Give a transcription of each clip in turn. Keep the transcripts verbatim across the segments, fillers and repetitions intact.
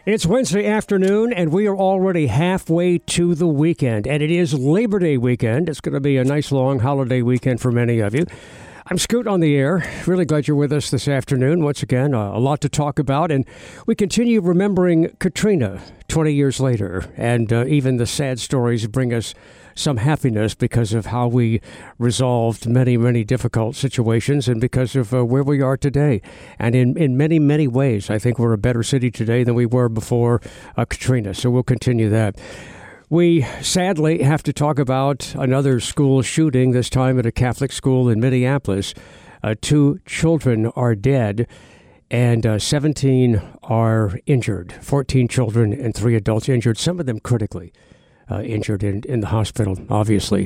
It's Wednesday afternoon, and we are already halfway to the weekend, and it is Labor Day weekend. It's going to be a nice, long holiday weekend for many of you. I'm Scoot on the air. Really glad you're with us this afternoon. Once again, uh, a lot to talk about, and we continue remembering Katrina twenty years later, and uh, even the sad stories bring us some happiness because of how we resolved many, many difficult situations and because of uh, where we are today. And in, in many, many ways, I think we're a better city today than we were before uh, Katrina. So we'll continue that. We sadly have to talk about another school shooting, this time at a Catholic school in Minneapolis. Uh, two children are dead and uh, seventeen are injured, fourteen children and three adults injured, some of them critically. Uh, injured in, in the hospital, obviously.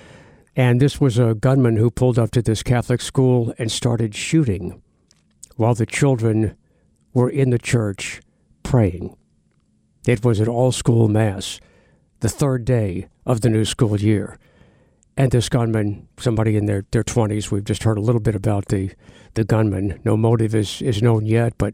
And this was a gunman who pulled up to this Catholic school and started shooting while the children were in the church praying. It was an all-school mass, the third day of the new school year. And this gunman, somebody in their, their twenties, we've just heard a little bit about the, the gunman. No motive is, is known yet, but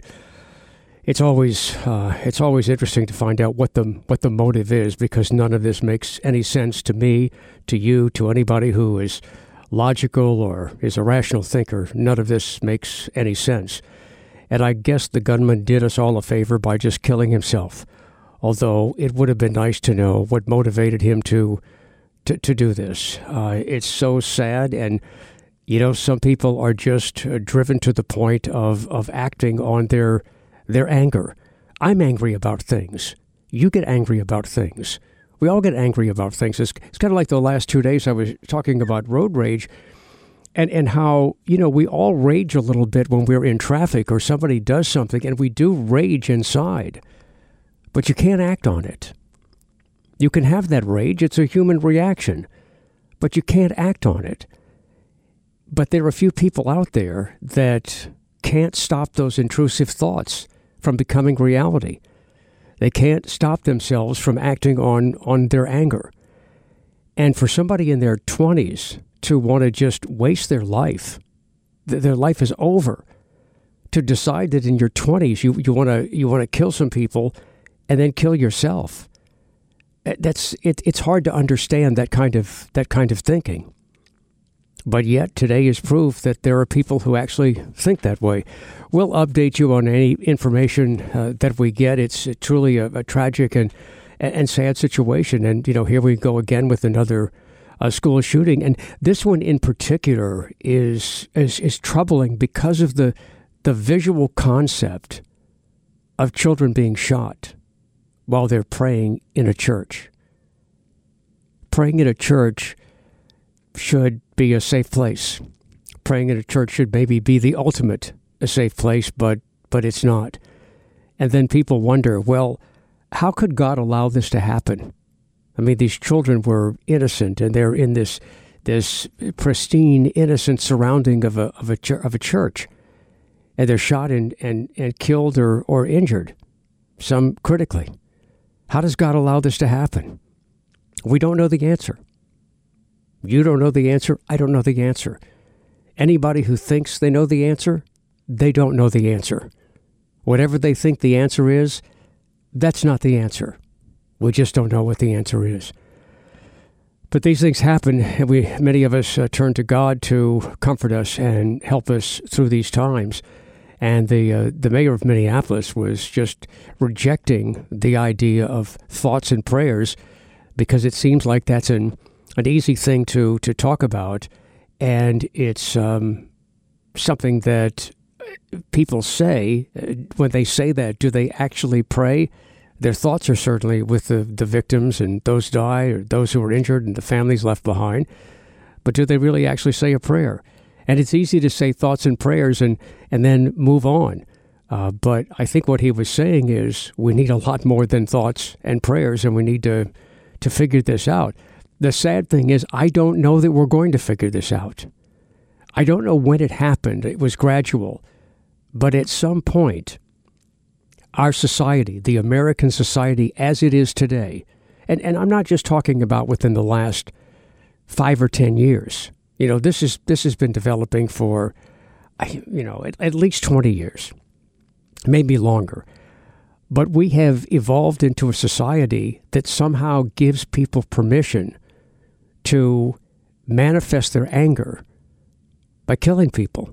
It's always uh, it's always interesting to find out what the what the motive is, because none of this makes any sense to me, to you, to anybody who is logical or is a rational thinker. None of this makes any sense. And I guess the gunman did us all a favor by just killing himself, although it would have been nice to know what motivated him to to, to do this. Uh, it's so sad, and you know, some people are just uh, driven to the point of, of acting on their Their anger. I'm angry about things. You get angry about things. We all get angry about things. It's, it's kind of like the last two days I was talking about road rage and, and how, you know, we all rage a little bit when we're in traffic or somebody does something, and we do rage inside. But you can't act on it. You can have that rage. It's a human reaction. But you can't act on it. But there are a few people out there that can't stop those intrusive thoughts from becoming reality. They can't stop themselves from acting on, on their anger. And for somebody in their twenties to want to just waste their life, th- their life is over, to decide that in your twenties you, you want to you want to kill some people and then kill yourself. That's it, it's hard to understand that kind of that kind of thinking. But yet, today is proof that there are people who actually think that way. We'll update you on any information uh, that we get. It's truly a, a tragic and and sad situation. And, you know, here we go again with another uh, school shooting. And this one in particular is, is is troubling because of the the visual concept of children being shot while they're praying in a church. Praying in a church should be a safe place. Praying in a church should maybe be the ultimate a safe place, but but it's not. And then people wonder, well, how could God allow this to happen? I mean, these children were innocent, and they're in this this pristine, innocent surrounding of a of a of a church, and they're shot and and, and killed or or injured, some critically. How does God allow this to happen? We don't know the answer. You don't know the answer. I don't know the answer. Anybody who thinks they know the answer, they don't know the answer. Whatever they think the answer is, that's not the answer. We just don't know what the answer is. But these things happen, and we, many of us uh, turn to God to comfort us and help us through these times. And the uh, the mayor of Minneapolis was just rejecting the idea of thoughts and prayers because it seems like that's an an easy thing to, to talk about, and it's um, something that people say. When they say that, do they actually pray? Their thoughts are certainly with the, the victims and those die or those who are injured and the families left behind, but do they really actually say a prayer? And it's easy to say thoughts and prayers and, and then move on. Uh, but I think what he was saying is we need a lot more than thoughts and prayers, and we need to to figure this out. The sad thing is, I don't know that we're going to figure this out. I don't know when it happened. It was gradual. But at some point, our society, the American society as it is today, and, and I'm not just talking about within the last five or ten years. You know, this is this has been developing for, you know, at, at least twenty years, maybe longer. But we have evolved into a society that somehow gives people permission to manifest their anger by killing people.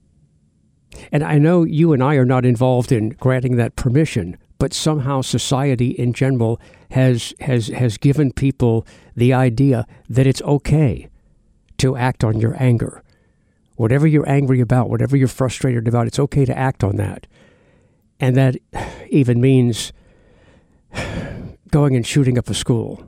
And I know you and I are not involved in granting that permission, but somehow society in general has has has given people the idea that it's okay to act on your anger. Whatever you're angry about, whatever you're frustrated about, it's okay to act on that. And that even means going and shooting up a school.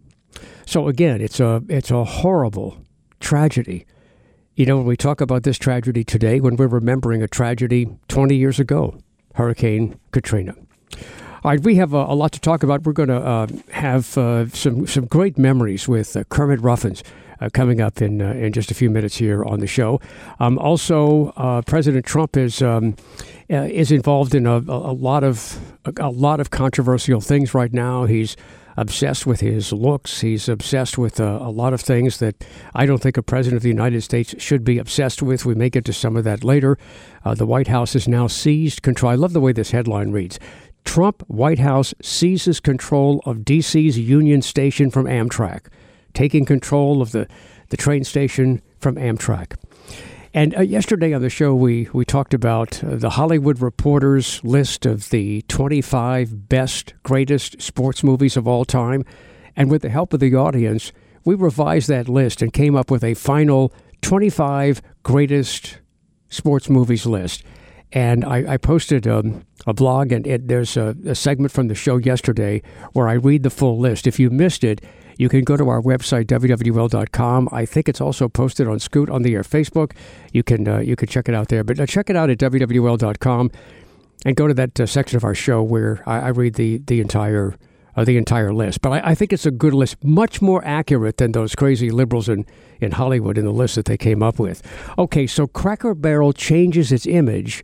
So again, it's a it's a horrible tragedy. You know, when we talk about this tragedy today, when we're remembering a tragedy twenty years ago, Hurricane Katrina. All right, we have a, a lot to talk about. We're going to uh, have uh, some some great memories with uh, Kermit Ruffins uh, coming up in uh, in just a few minutes here on the show. Um, also, uh, President Trump is um, uh, is involved in a, a lot of a, a lot of controversial things right now. He's obsessed with his looks. He's obsessed with uh, a lot of things that I don't think a president of the United States should be obsessed with. We may get to some of that later. Uh, the White House has now seized control. I love the way this headline reads. Trump White House seizes control of D C's Union Station from Amtrak, taking control of the, the train station from Amtrak. And uh, yesterday on the show, we, we talked about uh, the Hollywood Reporter's list of the twenty-five best, greatest sports movies of all time. And with the help of the audience, we revised that list and came up with a final twenty-five greatest sports movies list. And I, I posted um, a blog, and it, there's a, a segment from the show yesterday where I read the full list. If you missed it, you can go to our website, W W L dot com. I think it's also posted on Scoot on the Air Facebook. You can uh, you can check it out there. But uh, check it out at W W L dot com and go to that uh, section of our show where I, I read the the entire uh, the entire list. But I, I think it's a good list, much more accurate than those crazy liberals in, in Hollywood in the list that they came up with. Okay, so Cracker Barrel changes its image,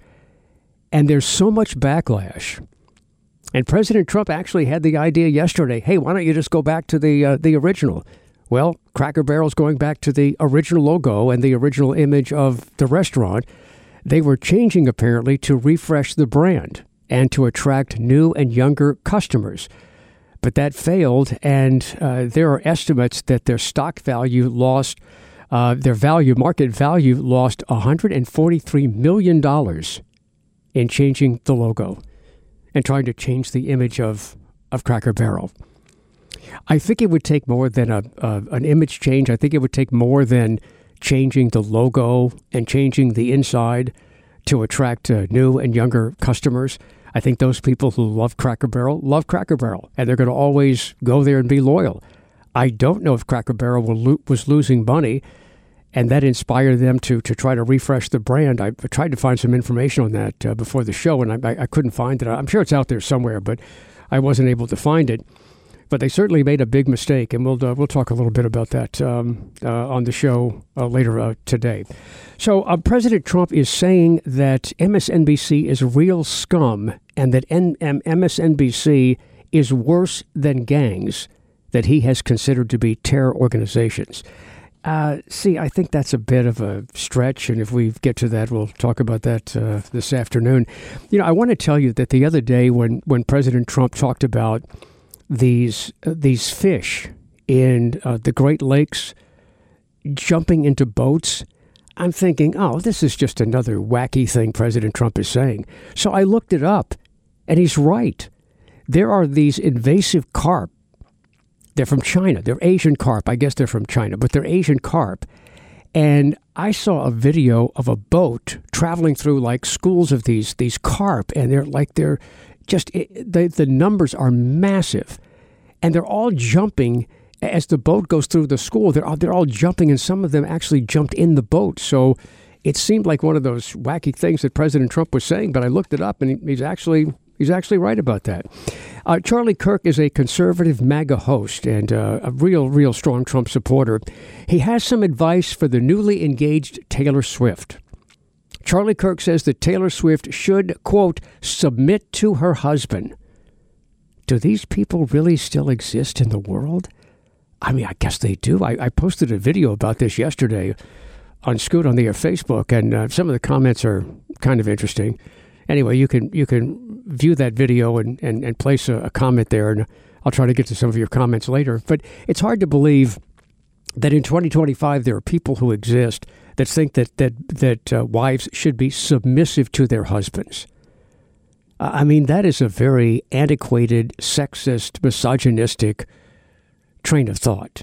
and there's so much backlash. And President Trump actually had the idea yesterday, hey, why don't you just go back to the uh, the original? Well, Cracker Barrel's going back to the original logo and the original image of the restaurant. They were changing, apparently, to refresh the brand and to attract new and younger customers. But that failed, and uh, there are estimates that their stock value lost, uh, their value, market value lost one hundred forty-three million dollars in changing the logo and trying to change the image of, of Cracker Barrel. I think it would take more than a, a an image change. I think it would take more than changing the logo and changing the inside to attract uh, new and younger customers. I think those people who love Cracker Barrel love Cracker Barrel, and they're going to always go there and be loyal. I don't know if Cracker Barrel will lo- was losing money, and that inspired them to to try to refresh the brand. I tried to find some information on that uh, before the show, and I, I couldn't find it. I'm sure it's out there somewhere, but I wasn't able to find it. But they certainly made a big mistake, and we'll uh, we'll talk a little bit about that um, uh, on the show uh, later uh, today. So uh, President Trump is saying that M S N B C is real scum, and that N- M- M S N B C is worse than gangs that he has considered to be terror organizations. Uh, see, I think that's a bit of a stretch, and if we get to that, we'll talk about that uh, this afternoon. You know, I want to tell you that the other day when, when President Trump talked about these uh, these fish in uh, the Great Lakes jumping into boats, I'm thinking, oh, this is just another wacky thing President Trump is saying. So I looked it up, and he's right. There are these invasive carp. They're from China. They're Asian carp. I guess they're from China, but they're Asian carp. And I saw a video of a boat traveling through like schools of these these carp, and they're like they're just it, the the numbers are massive, and they're all jumping as the boat goes through the school. They're all, they're all jumping, and some of them actually jumped in the boat. So it seemed like one of those wacky things that President Trump was saying. But I looked it up, and he, he's actually. He's actually right about that. Uh, Charlie Kirk is a conservative MAGA host and uh, a real, real strong Trump supporter. He has some advice for the newly engaged Taylor Swift. Charlie Kirk says that Taylor Swift should, quote, submit to her husband. Do these people really still exist in the world? I mean, I guess they do. I, I posted a video about this yesterday on Scoot on the Air Facebook, and uh, some of the comments are kind of interesting. anyway, you can you can view that video and, and, and place a, a comment there, and I'll try to get to some of your comments later. But it's hard to believe that in twenty twenty-five there are people who exist that think that that that uh, wives should be submissive to their husbands. Uh, I mean, that is a very antiquated, sexist, misogynistic train of thought.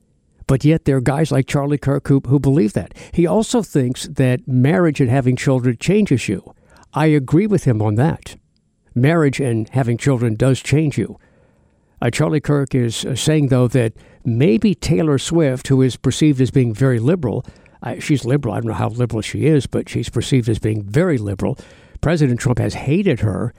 But yet there are guys like Charlie Kirk who, who believe that. He also thinks that marriage and having children changes you. I agree with him on that. Marriage and having children does change you. Uh, Charlie Kirk is uh, saying, though, that maybe Taylor Swift, who is perceived as being very liberal, uh, she's liberal, I don't know how liberal she is, but she's perceived as being very liberal. President Trump has hated her,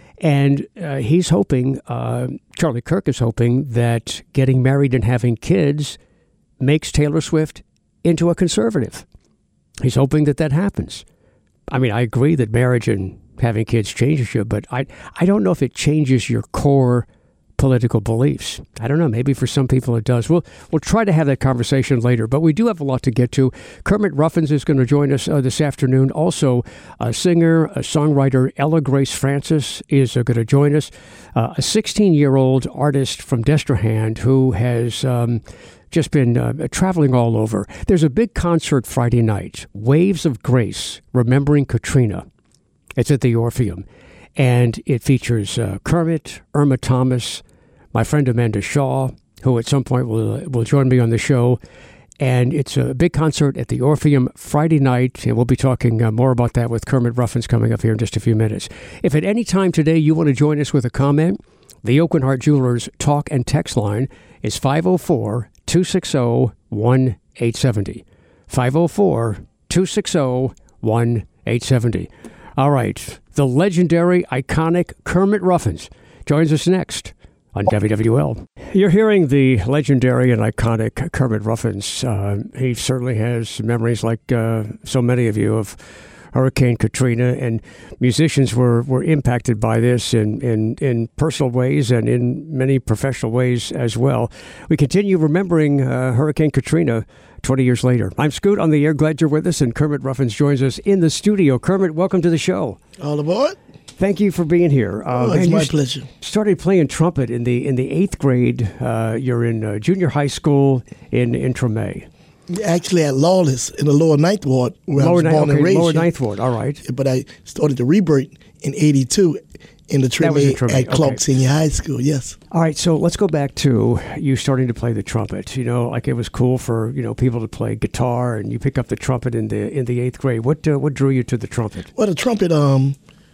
and uh, he's hoping, uh, Charlie Kirk is hoping, that getting married and having kids makes Taylor Swift into a conservative. He's hoping that that happens. I mean, I agree that marriage and having kids changes you, but I, I don't know if it changes your core political beliefs. I don't know. Maybe for some people it does. We'll we'll try to have that conversation later, but we do have a lot to get to. Kermit Ruffins is going to join us uh, this afternoon. Also, a singer, a songwriter, Ella Grace Francis is uh, going to join us. Uh, a sixteen-year-old artist from Destrehan who has um, just been uh, traveling all over. There's a big concert Friday night, Waves of Grace, Remembering Katrina. It's at the Orpheum. And it features uh, Kermit, Irma Thomas, my friend Amanda Shaw, who at some point will will join me on the show. And it's a big concert at the Orpheum Friday night, and we'll be talking uh, more about that with Kermit Ruffins coming up here in just a few minutes. If at any time today you want to join us with a comment, the Oak and Hart Jewelers talk and text line is five oh four, two six oh, one eight seven oh. five oh four, two six oh, one eight seven oh. All right, the legendary, iconic Kermit Ruffins joins us next on W W L. You're hearing the legendary and iconic Kermit Ruffins. Uh, he certainly has memories, like uh, so many of you, of Hurricane Katrina, and musicians were, were impacted by this in, in, in personal ways and in many professional ways as well. We continue remembering uh, Hurricane Katrina twenty years later. I'm Scoot on the air. Glad you're with us, and Kermit Ruffins joins us in the studio. Kermit, welcome to the show. All aboard. Thank you for being here. Uh, oh, it's my pleasure. Started playing trumpet in the in the eighth grade. Uh, you're in uh, junior high school in in Treme. Actually, at Lawless in the Lower Ninth Ward, where Lower I was ni- born okay, and raised. Lower Ninth Ward. All right. But I started the Rebirth in eighty-two in the Treme at Clark okay. Senior High School. Yes. All right. So let's go back to you starting to play the trumpet. You know, like it was cool for you know people to play guitar, and you pick up the trumpet in the in the eighth grade. What uh, what drew you to the trumpet? Well, the trumpet. Um,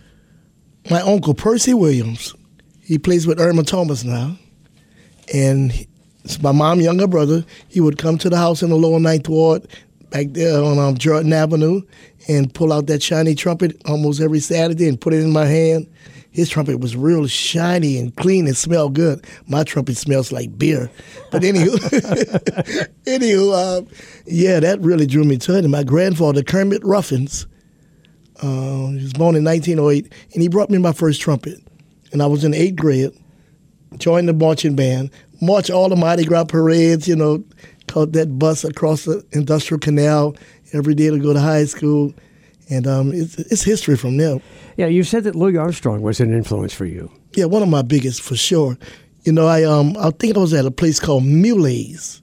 my uncle Percy Williams, he plays with Irma Thomas now, and he, it's my mom's younger brother. He would come to the house in the Lower Ninth Ward, back there on um, Jordan Avenue, and pull out that shiny trumpet almost every Saturday and put it in my hand. His trumpet was real shiny and clean and smelled good. My trumpet smells like beer. But anywho, anywho, uh, yeah, that really drew me to it. And my grandfather, Kermit Ruffins, uh, he was born in nineteen oh eight, and he brought me my first trumpet. And I was in eighth grade, joined the marching band, marched all the Mardi Gras parades, you know, caught that bus across the Industrial Canal every day to go to high school. And um, it's, it's history from there. Yeah, you said that Louis Armstrong was an influence for you. Yeah, one of my biggest, for sure. You know, I um, I think I was at a place called Mule's.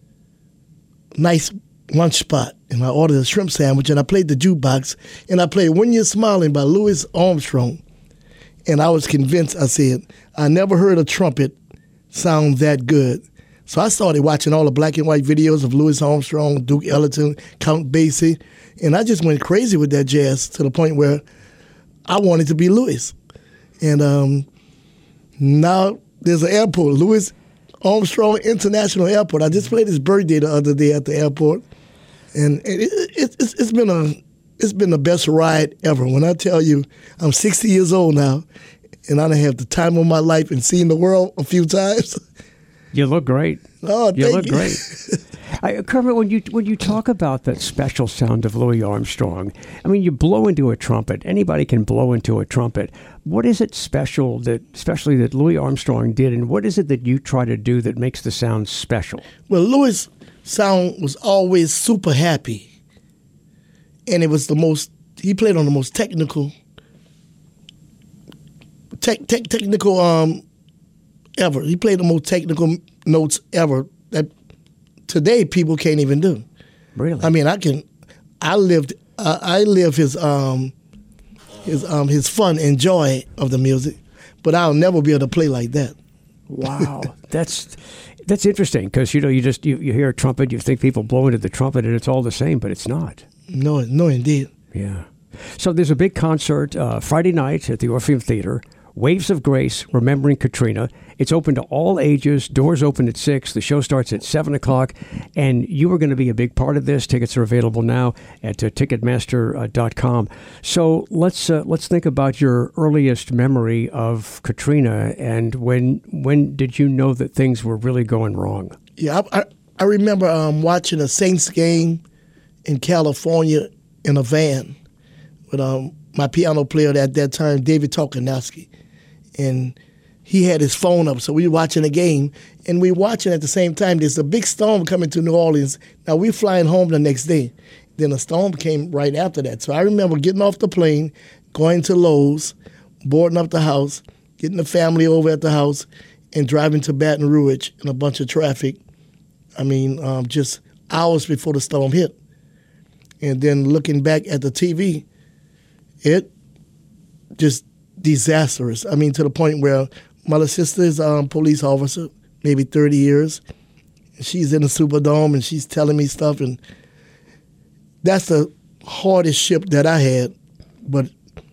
Nice lunch spot. And I ordered a shrimp sandwich, and I played the jukebox, and I played When You're Smiling by Louis Armstrong. And I was convinced, I said, I never heard a trumpet sound that good. So I started watching all the black and white videos of Louis Armstrong, Duke Ellington, Count Basie, and I just went crazy with that jazz to the point where I wanted to be Louis. And um, now there's an airport, Louis Armstrong International Airport. I just played his birthday the other day at the airport, and it, it, it's, it's been a it's been the best ride ever. When I tell you, I'm sixty years old now, and I done have the time of my life and seen the world a few times. You look great. Oh, you thank look you. great. I, Kermit, when you when you talk about that special sound of Louis Armstrong, I mean, you blow into a trumpet. Anybody can blow into a trumpet. What is it special that, especially that Louis Armstrong did, and what is it that you try to do that makes the sound special? Well, Louis' sound was always super happy, and it was the most. He played on the most technical tech, tech, technical um, ever. He played the most technical notes ever that today people can't even do. Really? I mean, I can. I lived. Uh, I live his um, his um, his fun and joy of the music, but I'll never be able to play like that. Wow, that's that's interesting because you know you just you, you hear a trumpet, you think people blow into the trumpet, and it's all the same, but it's not. No, no, indeed. Yeah. So there's a big concert uh, Friday night at the Orpheum Theater. Waves of Grace, Remembering Katrina. It's open to all ages. Doors open at six. The show starts at seven o'clock. And you are going to be a big part of this. Tickets are available now at uh, ticketmaster dot com. So let's uh, let's think about your earliest memory of Katrina and when when did you know that things were really going wrong? Yeah, I, I, I remember um, watching a Saints game in California in a van with um, my piano player at that time, David Tolkanowski. And he had his phone up, so we were watching a game, and we were watching at the same time. There's a big storm coming to New Orleans. Now, we're flying home the next day. Then a storm came right after that. So I remember getting off the plane, going to Lowe's, boarding up the house, getting the family over at the house, and driving to Baton Rouge in a bunch of traffic. I mean, um, just hours before the storm hit. And then looking back at the T V, it just disastrous. I mean, to the point where my little sister is a um, police officer, maybe thirty years. She's in the Superdome, and she's telling me stuff, and that's the hardest ship that I had. But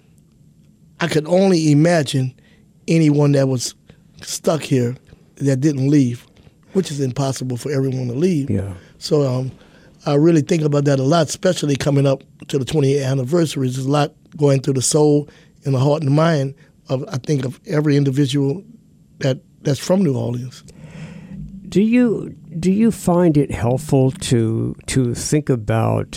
I could only imagine anyone that was stuck here that didn't leave, which is impossible for everyone to leave. Yeah. So um, I really think about that a lot, especially coming up to the twentieth anniversary. There's a lot going through the soul and the heart and the mind of, I think, of every individual that that's from New Orleans. Do you do you find it helpful to to think about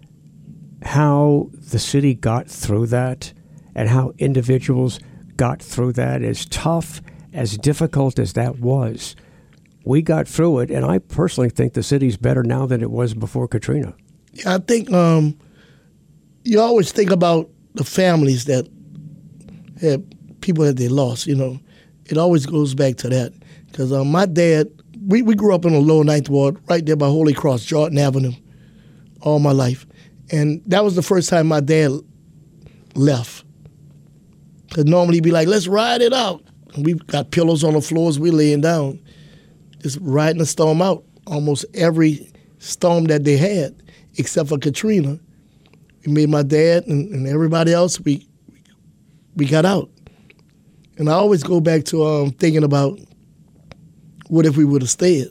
how the city got through that and how individuals got through that? As tough, as difficult as that was, we got through it, and I personally think the city's better now than it was before Katrina. Yeah, I think um, you always think about the families that had people that they lost, you know. It always goes back to that. Because um, my dad, we, we grew up in the Lower Ninth Ward, right there by Holy Cross, Jordan Avenue, all my life. And that was the first time my dad left. Because normally he'd be like, let's ride it out. And we got pillows on the floors, we laying down, just riding the storm out. Almost every storm that they had, except for Katrina, we made my dad and, and everybody else, we we got out. And I always go back to um, thinking about what if we would have stayed?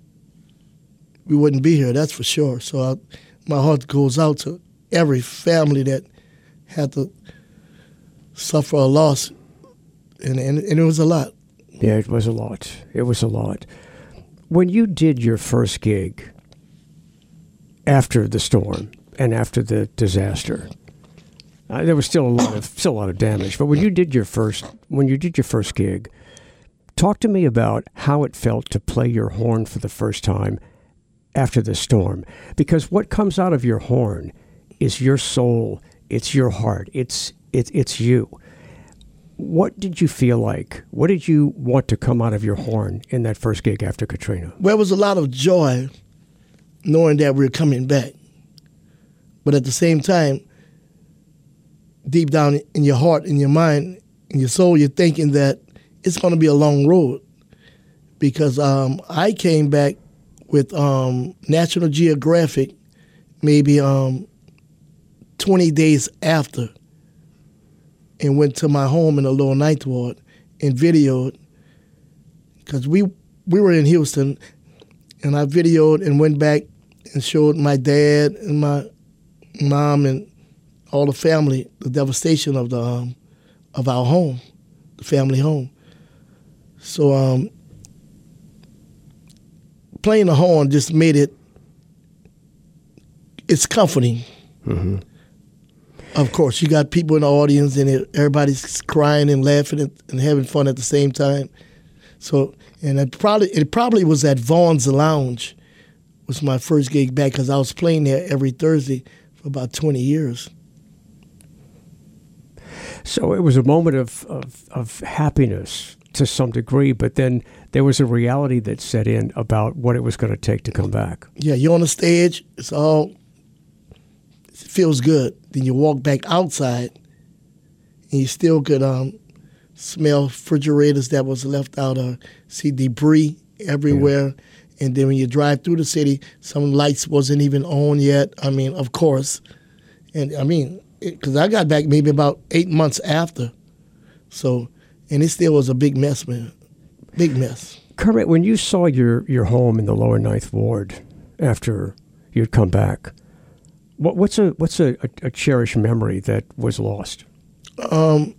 We wouldn't be here, that's for sure. So I, my heart goes out to every family that had to suffer a loss, and, and, and it was a lot. Yeah, it was a lot. It was a lot. When you did your first gig after the storm and after the disaster, Uh, there was still a lot of still a lot of damage, but when you did your first when you did your first gig, talk to me about how it felt to play your horn for the first time after the storm. Because what comes out of your horn is your soul, it's your heart, it's it's it's you. What did you feel like? What did you want to come out of your horn in that first gig after Katrina? Well, it was a lot of joy knowing that we were coming back, but at the same time, deep down in your heart, in your mind, in your soul, you're thinking that it's going to be a long road. Because um, I came back with um, National Geographic maybe um, twenty days after and went to my home in the Lower Ninth Ward and videoed. Because we, we were in Houston, and I videoed and went back and showed my dad and my mom and all the family the devastation of the um, of our home, the family home. So um, playing the horn just made it. It's comforting. Mm-hmm. Of course, you got people in the audience, and it, everybody's crying and laughing and, and having fun at the same time. So, and it probably it probably was at Vaughn's Lounge, was my first gig back, because I was playing there every Thursday for about twenty years. So it was a moment of, of, of happiness to some degree, but then there was a reality that set in about what it was going to take to come back. Yeah, you're on the stage. It's all, it feels good. Then you walk back outside, and you still could um, smell refrigerators that was left out, or see debris everywhere. Yeah. And then when you drive through the city, some lights wasn't even on yet. I mean, of course. And I mean, because I got back maybe about eight months after. So, and it still was a big mess, man. Big mess. Kermit, when you saw your, your home in the Lower Ninth Ward after you'd come back, what, what's a what's a, a, a cherished memory that was lost? Um,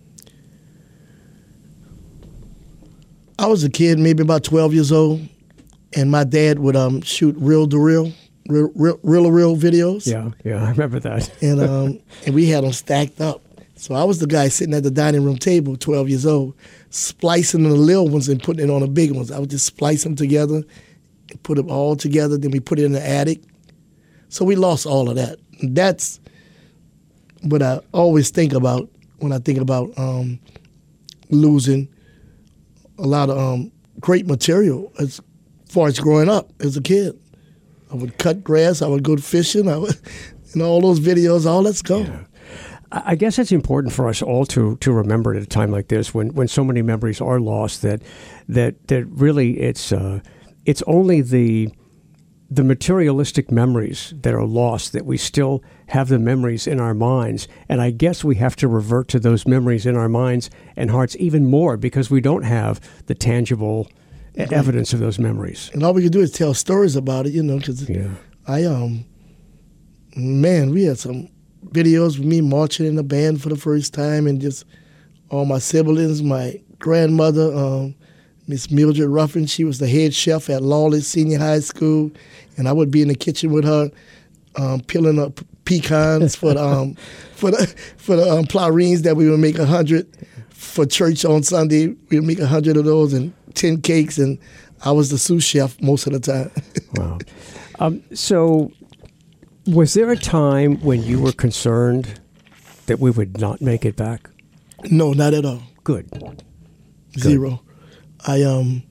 I was a kid, maybe about twelve years old, and my dad would um, shoot reel-to-reel, reel, reel, reel-to-reel videos. Yeah, yeah, I remember that. and um, and we had them stacked up. So I was the guy sitting at the dining room table, twelve years old, splicing the little ones and putting it on the big ones. I would just splice them together, and put them all together. Then we put it in the attic. So we lost all of that. That's what I always think about when I think about um, losing a lot of um, great material as far as growing up as a kid. I would cut grass. I would go fishing. I would, and all those videos, all that's gone. Yeah. I guess it's important for us all to to remember at a time like this, when, when so many memories are lost, that that that really it's uh, it's only the the materialistic memories that are lost, that we still have the memories in our minds. And I guess we have to revert to those memories in our minds and hearts even more, because we don't have the tangible okay. evidence of those memories. And all we can do is tell stories about it, you know, because yeah. I, um, man, we had some videos of me marching in the band for the first time, and just all my siblings, my grandmother, um, Miss Mildred Ruffin, she was the head chef at Lawless Senior High School, and I would be in the kitchen with her, um, peeling up pecans for the um, for the for the um, plourines that we would make a hundred for church on Sunday. We would make a hundred of those and ten cakes, and I was the sous chef most of the time. Wow. Um, so, was there a time when you were concerned that we would not make it back? No, not at all. Good. Zero. Good. I um,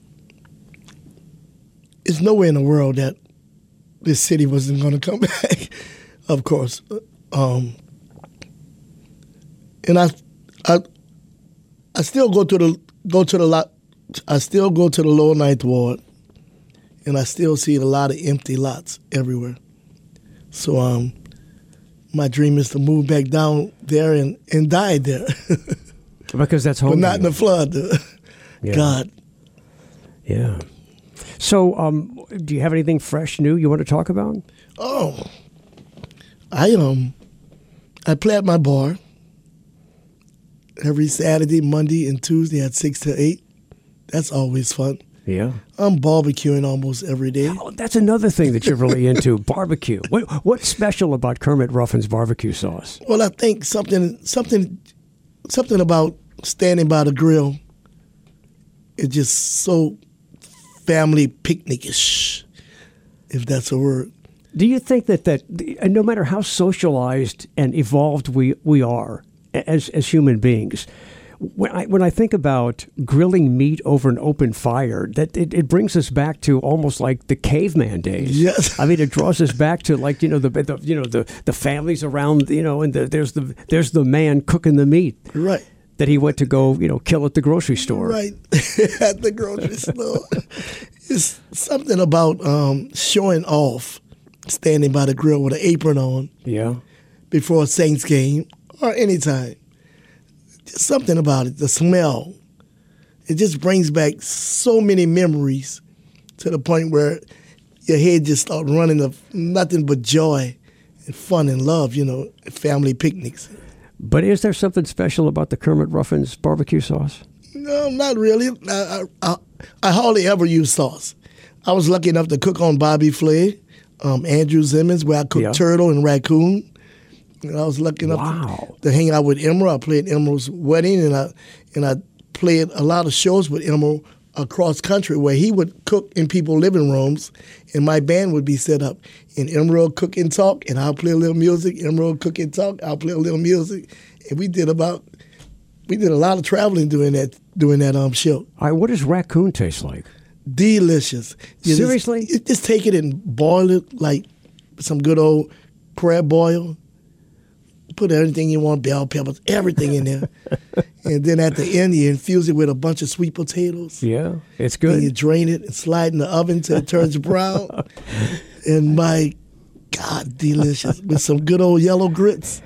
it's nowhere in the world that this city wasn't going to come back. Of course, um, and I, I, I still go to the go to the lot. I still go to the Lower Ninth Ward, and I still see a lot of empty lots everywhere. So um, my dream is to move back down there and, and die there. Because that's home. But not in the flood. Yeah. God. Yeah. So, um, do you have anything fresh, new you want to talk about? Oh, I um, I play at my bar every Saturday, Monday, and Tuesday at six to eight. That's always fun. Yeah. I'm barbecuing almost every day. Oh, that's another thing that you're really into, barbecue. What, what's special about Kermit Ruffin's barbecue sauce? Well, I think something, something, something about standing by the grill is just so family picnic-ish, if that's a word. Do you think that, that no matter how socialized and evolved we, we are as as human beings, when I when I think about grilling meat over an open fire, that it, it brings us back to almost like the caveman days. Yes. I mean, it draws us back to, like, you know, the, the you know the, the families around, you know, and the, there's the there's the man cooking the meat. Right. That he went to go, you know, kill at the grocery store. Right, at the grocery store. It's something about um, showing off, standing by the grill with an apron on. Yeah. Before a Saints game or any time. Just something about it, the smell. It just brings back so many memories to the point where your head just starts running of nothing but joy and fun and love, you know, family picnics. But is there something special about the Kermit Ruffin's barbecue sauce? No, not really. I, I, I hardly ever use sauce. I was lucky enough to cook on Bobby Flay, um, Andrew Zimmons, where I cooked yeah. turtle and raccoon. And I was lucky enough wow. to, to hang out with Emerald. I played Emerald's wedding, and I and I played a lot of shows with Emerald across country where he would cook in people's living rooms, and my band would be set up. And Emerald cook and talk, and I'll play a little music. Emerald cook and talk, I'll play a little music. And we did about, we did a lot of traveling doing that, doing that um show. All right, what does raccoon taste like? Delicious. You Seriously? Just, just take it and boil it like some good old crab boil. Put everything you want, bell peppers, everything in there. And then at the end, you infuse it with a bunch of sweet potatoes. Yeah, it's good. And you drain it and slide in the oven until it turns brown. And my God, delicious. With some good old yellow grits.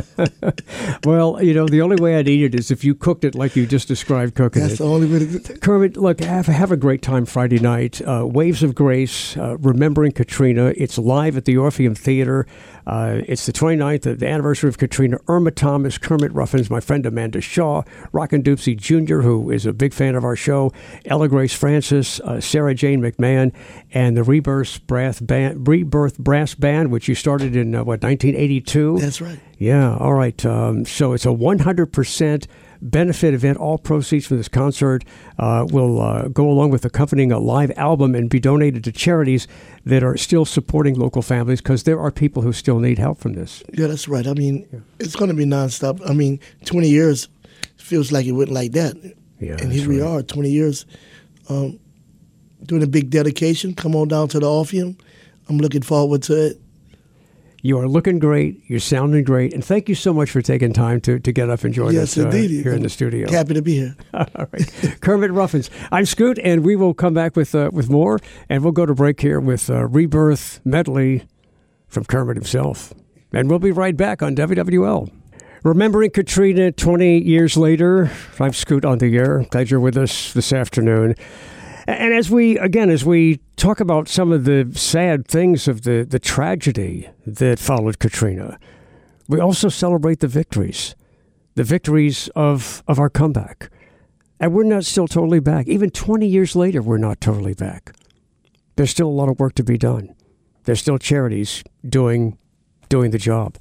Well, you know, the only way I'd eat it is if you cooked it like you just described cooking That's it. the only way to do it. Kermit, look, have, have a great time Friday night. Uh, Waves of Grace, uh, Remembering Katrina. It's live at the Orpheum Theater. Uh, it's the twenty-ninth, the anniversary of Katrina. Irma Thomas, Kermit Ruffins, my friend Amanda Shaw, Rockin' Doopsie Junior, who is a big fan of our show, Ella Grace Francis, uh, Sarah Jane McMahon, and the Rebirth Brass Band, Rebirth Brass Band, which you started in, uh, what, nineteen eighty-two? That's right. Yeah, all right. Um, so it's a one hundred percent benefit event. All proceeds from this concert uh, will uh, go along with accompanying a live album and be donated to charities that are still supporting local families, because there are people who still need help from this. Yeah, that's right. I mean, yeah. It's going to be nonstop. I mean, twenty years feels like it went like that. Yeah, and here we right. are, twenty years, um, doing a big dedication. Come on down to the Orpheum. I'm looking forward to it. You are looking great. You're sounding great. And thank you so much for taking time to, to get up and join yes, us uh, indeed. here I'm in the studio. Happy to be here. All right. Kermit Ruffins. I'm Scoot, and we will come back with uh, with more. And we'll go to break here with uh, Rebirth medley from Kermit himself. And we'll be right back on W W L. Remembering Katrina twenty years later. I'm Scoot on the air. Glad you're with us this afternoon. And as we, again, as we talk about some of the sad things of the, the tragedy that followed Katrina, we also celebrate the victories, the victories of, of our comeback. And we're not still totally back. Even twenty years later, we're not totally back. There's still a lot of work to be done. There's still charities doing, doing the job.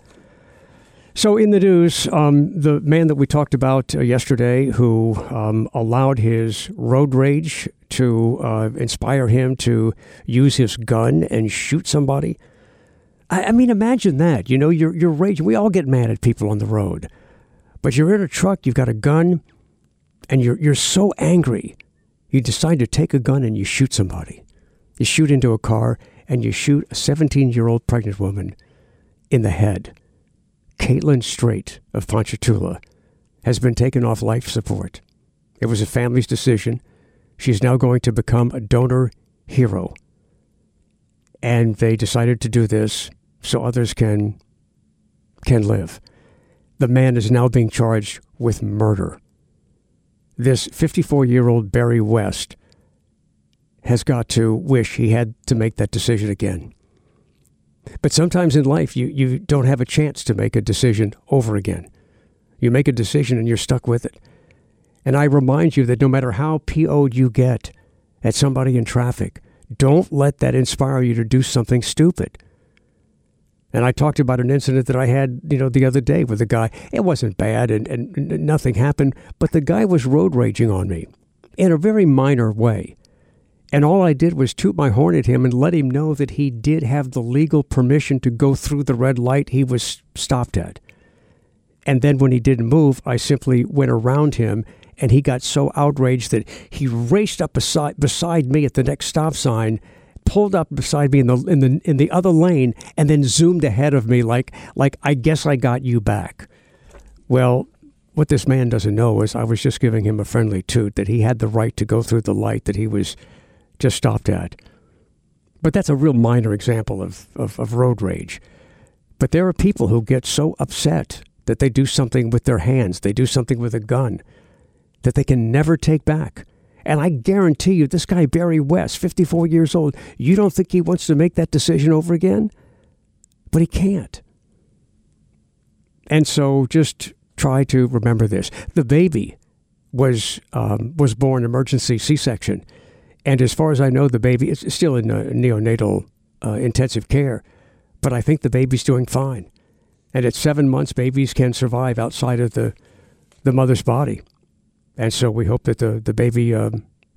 So in the news, um, the man that we talked about uh, yesterday who um, allowed his road rage to uh, inspire him to use his gun and shoot somebody. I, I mean, imagine that. You know, you're, you're raging. We all get mad at people on the road. But you're in a truck, you've got a gun, and you're you're so angry, you decide to take a gun and you shoot somebody. You shoot into a car, and you shoot a seventeen-year-old pregnant woman in the head. Caitlin Strait of Ponchatoula has been taken off life support. It was a family's decision. She's now going to become a donor hero. And they decided to do this so others can can live. The man is now being charged with murder. This fifty-four-year-old Barry West has got to wish he had to make that decision again. But sometimes in life, you, you don't have a chance to make a decision over again. You make a decision and you're stuck with it. And I remind you that no matter how P O'd you get at somebody in traffic, don't let that inspire you to do something stupid. And I talked about an incident that I had, you know, the other day with a guy. It wasn't bad and, and nothing happened, but the guy was road raging on me in a very minor way. And all I did was toot my horn at him and let him know that he did have the legal permission to go through the red light he was stopped at. And then when he didn't move, I simply went around him, and he got so outraged that he raced up beside, beside me at the next stop sign, pulled up beside me in the in the in the other lane, and then zoomed ahead of me like like I guess I got you back. Well, what this man doesn't know is I was just giving him a friendly toot that he had the right to go through the light that he was just stopped at. But that's a real minor example of, of, of road rage. But there are people who get so upset that they do something with their hands, they do something with a gun, that they can never take back. And I guarantee you, this guy, Barry West, fifty-four years old, you don't think he wants to make that decision over again? But he can't. And so just try to remember this. The baby was um, was born emergency C-section. And as far as I know, the baby is still in uh, neonatal uh, intensive care. But I think the baby's doing fine. And at seven months, babies can survive outside of the, the mother's body. And so we hope that the, the baby um,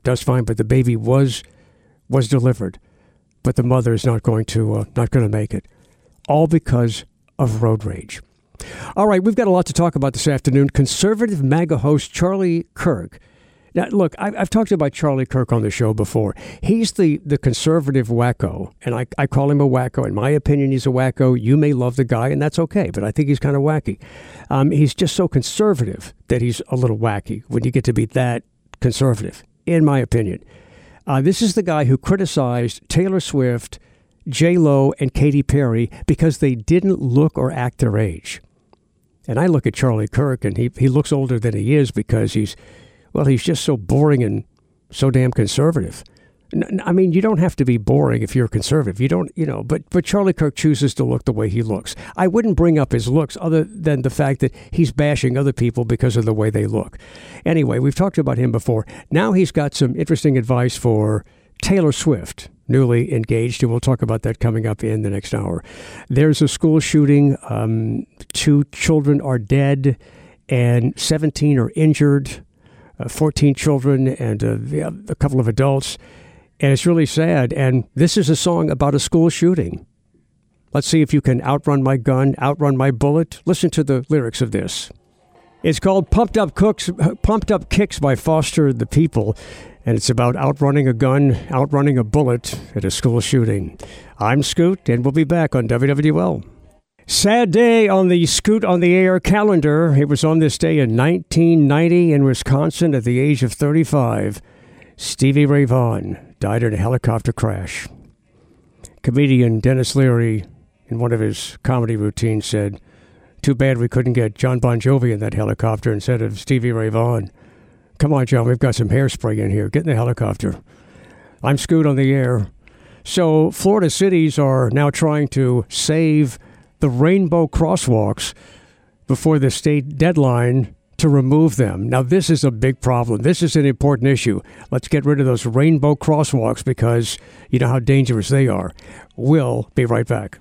That's fine, but the baby was was delivered, but the mother is not going to uh, not going to make it, all because of road rage. All right, we've got a lot to talk about this afternoon. Conservative MAGA host Charlie Kirk. Now, look, I've, I've talked about Charlie Kirk on the show before. He's the, the conservative wacko, and I, I call him a wacko. In my opinion, he's a wacko. You may love the guy, and that's okay, but I think he's kind of wacky. Um, he's just so conservative that he's a little wacky when you get to be that conservative, in my opinion. Uh, this is the guy who criticized Taylor Swift, J-Lo, and Katy Perry because they didn't look or act their age. And I look at Charlie Kirk, and he he looks older than he is because he's, well, he's just so boring and so damn conservative. I mean, you don't have to be boring if you're conservative. You don't, you know, but, but Charlie Kirk chooses to look the way he looks. I wouldn't bring up his looks other than the fact that he's bashing other people because of the way they look. Anyway, we've talked about him before. Now he's got some interesting advice for Taylor Swift, newly engaged, and we'll talk about that coming up in the next hour. There's a school shooting. Um, two children are dead, and seventeen are injured, uh, fourteen children and uh, a couple of adults. And it's really sad. And this is a song about a school shooting. Let's see if you can outrun my gun, outrun my bullet. Listen to the lyrics of this. It's called Pumped Up Cooks, Pumped Up Kicks by Foster the People. And it's about outrunning a gun, outrunning a bullet at a school shooting. I'm Scoot, and we'll be back on W W L. Sad day on the Scoot on the Air calendar. It was on this day in nineteen ninety in Wisconsin at the age of thirty-five. Stevie Ray Vaughan died in a helicopter crash. Comedian Dennis Leary, in one of his comedy routines, said, "Too bad we couldn't get John Bon Jovi in that helicopter instead of Stevie Ray Vaughan. Come on, John, we've got some hairspray in here. Get in the helicopter." I'm Scoot on the Air. So Florida cities are now trying to save the rainbow crosswalks before the state deadline to remove them. Now, this is a big problem. This is an important issue. Let's get rid of those rainbow crosswalks because you know how dangerous they are. We'll be right back.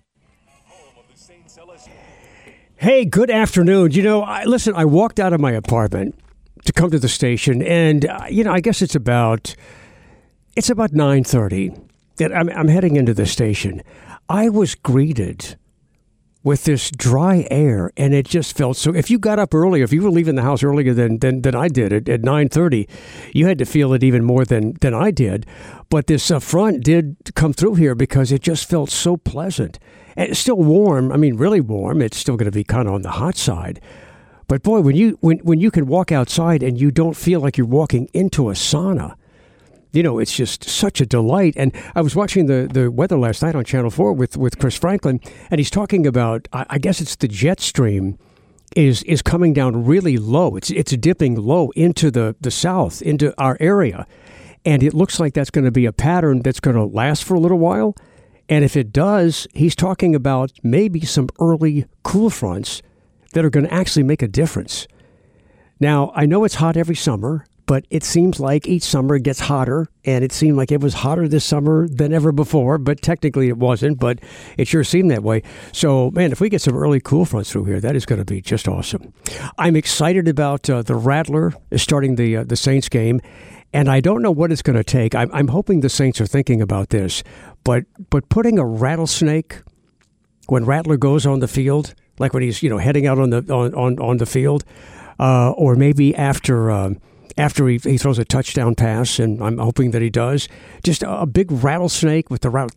Hey, good afternoon. You know, I, listen, I walked out of my apartment to come to the station, and, uh, you know, I guess it's about, it's about nine thirty. And I'm, I'm heading into the station. I was greeted with this dry air, and it just felt so. If you got up early, if you were leaving the house earlier than than, than I did at, at nine thirty, you had to feel it even more than, than I did. But this uh, front did come through here because it just felt so pleasant. And it's still warm. I mean, really warm. It's still going to be kind of on the hot side. But boy, when you when, when you can walk outside and you don't feel like you're walking into a sauna, you know, it's just such a delight. And I was watching the, the weather last night on Channel four with, with Chris Franklin, and he's talking about, I, I guess it's the jet stream is is coming down really low. It's it's dipping low into the, the south, into our area. And it looks like that's going to be a pattern that's going to last for a little while. And if it does, he's talking about maybe some early cool fronts that are going to actually make a difference. Now, I know it's hot every summer, but it seems like each summer it gets hotter, and it seemed like it was hotter this summer than ever before, but technically it wasn't, but it sure seemed that way. So, man, if we get some early cool fronts through here, that is going to be just awesome. I'm excited about uh, the Rattler starting the uh, the Saints game, and I don't know what it's going to take. I'm, I'm hoping the Saints are thinking about this, but but putting a rattlesnake when Rattler goes on the field, like when he's, you know, heading out on the on, on, on the field, uh, or maybe after... Um, After he, he throws a touchdown pass, and I'm hoping that he does, just a, a big rattlesnake with the rattle,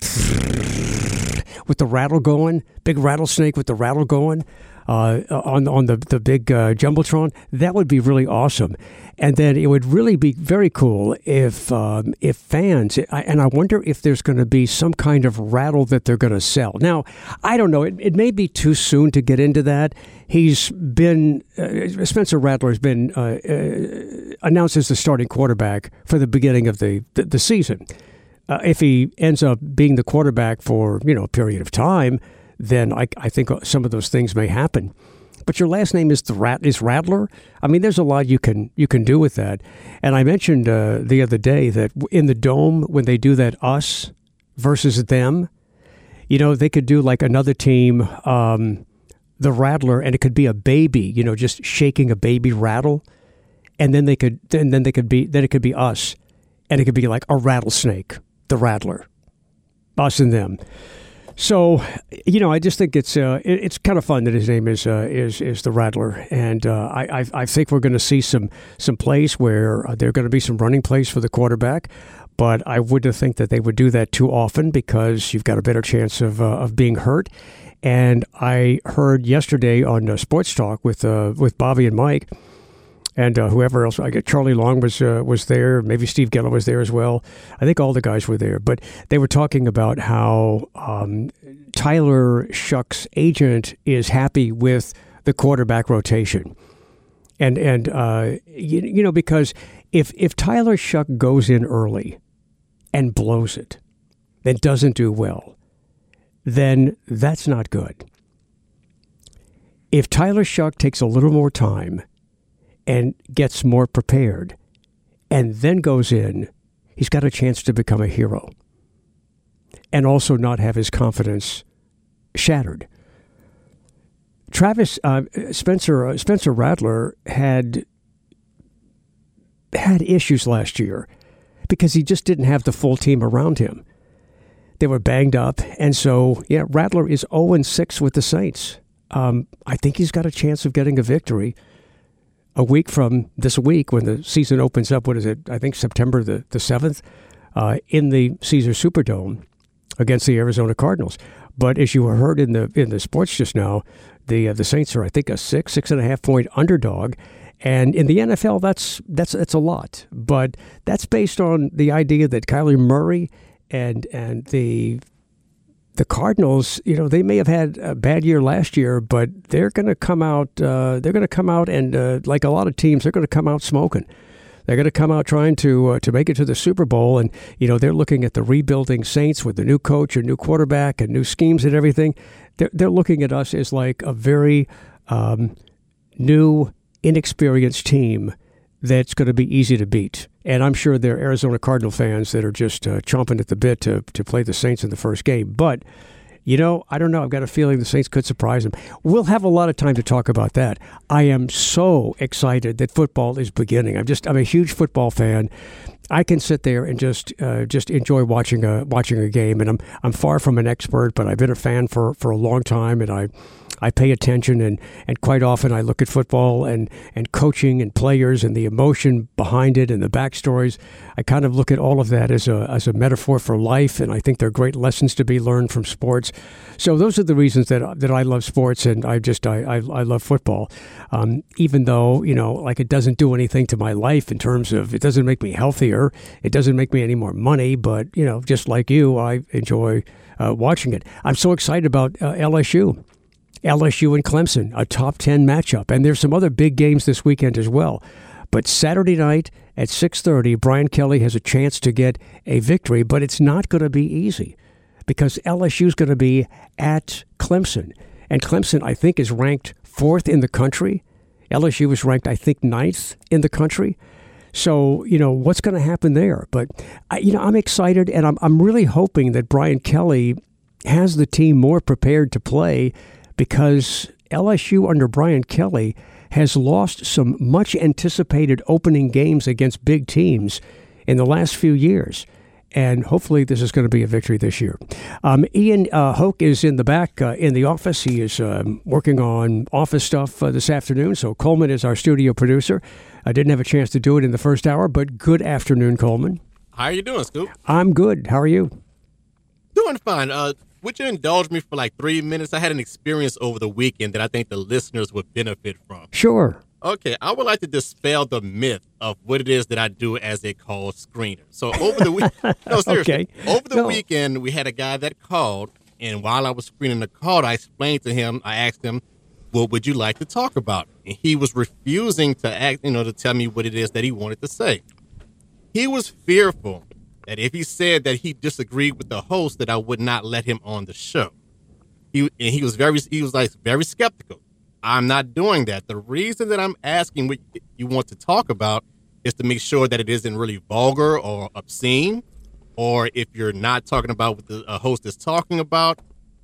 with the rattle going, big rattlesnake with the rattle going uh, on on the the big uh, jumbotron. That would be really awesome, and then it would really be very cool if um, if fans. And I wonder if there's going to be some kind of rattle that they're going to sell. Now, I don't know. It, it may be too soon to get into that. He's been, uh, Spencer Rattler has been uh, uh, announced as the starting quarterback for the beginning of the, the, the season. Uh, if he ends up being the quarterback for, you know, a period of time, then I, I think some of those things may happen. But your last name is the Rat is Rattler. I mean, there's a lot you can you can do with that. And I mentioned uh, the other day that in the Dome, when they do that us versus them, you know, they could do like another team, um, the Rattler, and it could be a baby, you know, just shaking a baby rattle, and then they could, and then they could be, then it could be us, and it could be like a rattlesnake, the Rattler, us and them. So, you know, I just think it's uh, it, it's kind of fun that his name is uh, is is the Rattler, and uh, I, I I think we're going to see some some plays where uh, there are going to be some running plays for the quarterback, but I wouldn't think that they would do that too often because you've got a better chance of uh, of being hurt. And I heard yesterday on uh, Sports Talk with uh, with Bobby and Mike. And uh, whoever else, I get Charlie Long was uh, was there. Maybe Steve Geller was there as well. I think all the guys were there. But they were talking about how um, Tyler Shoug's agent is happy with the quarterback rotation, and and uh, you, you know because if if Tyler Shough goes in early and blows it, then doesn't do well, then that's not good. If Tyler Shough takes a little more time and gets more prepared, and then goes in, he's got a chance to become a hero and also not have his confidence shattered. Travis uh, Spencer uh, Spencer Rattler had had issues last year because he just didn't have the full team around him. They were banged up, and so yeah, Rattler is oh and six with the Saints. Um, I think he's got a chance of getting a victory a week from this week when the season opens up. What is it? I think September the, the seventh uh, in the Caesars Superdome against the Arizona Cardinals. But as you heard in the in the sports just now, the uh, the Saints are, I think, a six, six and a half point underdog. And in the N F L, that's that's that's a lot. But that's based on the idea that Kyler Murray and and the The Cardinals, you know, they may have had a bad year last year, but they're going to come out. Uh, they're going to come out, and uh, like a lot of teams, they're going to come out smoking. They're going to come out trying to uh, to make it to the Super Bowl, and you know they're looking at the rebuilding Saints with the new coach, and new quarterback, and new schemes and everything. They're they're looking at us as like a very um, new, inexperienced team that's going to be easy to beat. And I'm sure there are Arizona Cardinal fans that are just uh, chomping at the bit to to play the Saints in the first game. But, you know, I don't know. I've got a feeling the Saints could surprise them. We'll have a lot of time to talk about that. I am so excited that football is beginning. I'm just, I'm a huge football fan. I can sit there and just uh, just enjoy watching a watching a game. And I'm I'm far from an expert, but I've been a fan for, for a long time, and I I pay attention, and, and quite often I look at football and, and coaching and players and the emotion behind it and the backstories. I kind of look at all of that as a as a metaphor for life, and I think they're great lessons to be learned from sports. So those are the reasons that that I love sports, and I just I I, I love football. Um, even though, you know, like it doesn't do anything to my life in terms of, it doesn't make me healthier, it doesn't make me any more money, but you know, just like you, I enjoy uh, watching it. I'm so excited about uh, L S U. L S U and Clemson, a top ten matchup. And there's some other big games this weekend as well. But Saturday night at six thirty, Brian Kelly has a chance to get a victory, but it's not going to be easy because L S U is going to be at Clemson. And Clemson, I think, is ranked fourth in the country. L S U is ranked, I think, ninth in the country. So, you know, what's going to happen there? But, I, you know, I'm excited, and I'm, I'm really hoping that Brian Kelly has the team more prepared to play, because L S U under Brian Kelly has lost some much anticipated opening games against big teams in the last few years. And hopefully this is going to be a victory this year. Um, Ian uh, Hoke is in the back uh, in the office. He is um, working on office stuff uh, this afternoon. So Coleman is our studio producer. I didn't have a chance to do it in the first hour, but good afternoon, Coleman. How are you doing, Scoop? I'm good. How are you? Doing fine. Uh, Would you indulge me for like three minutes? I had an experience over the weekend that I think the listeners would benefit from. Sure. Okay, I would like to dispel the myth of what it is that I do as a call screener. So over the week, no, seriously, okay. over the no. weekend, we had a guy that called, and while I was screening the call, I explained to him, I asked him, what would you like to talk about? And he was refusing to act, you know, to tell me what it is that he wanted to say. He was fearful that if he said that he disagreed with the host, that I would not let him on the show. He and he was very he was like very skeptical. I'm not doing that. The reason that I'm asking what you want to talk about is to make sure that it isn't really vulgar or obscene, or if you're not talking about what the uh, host is talking about,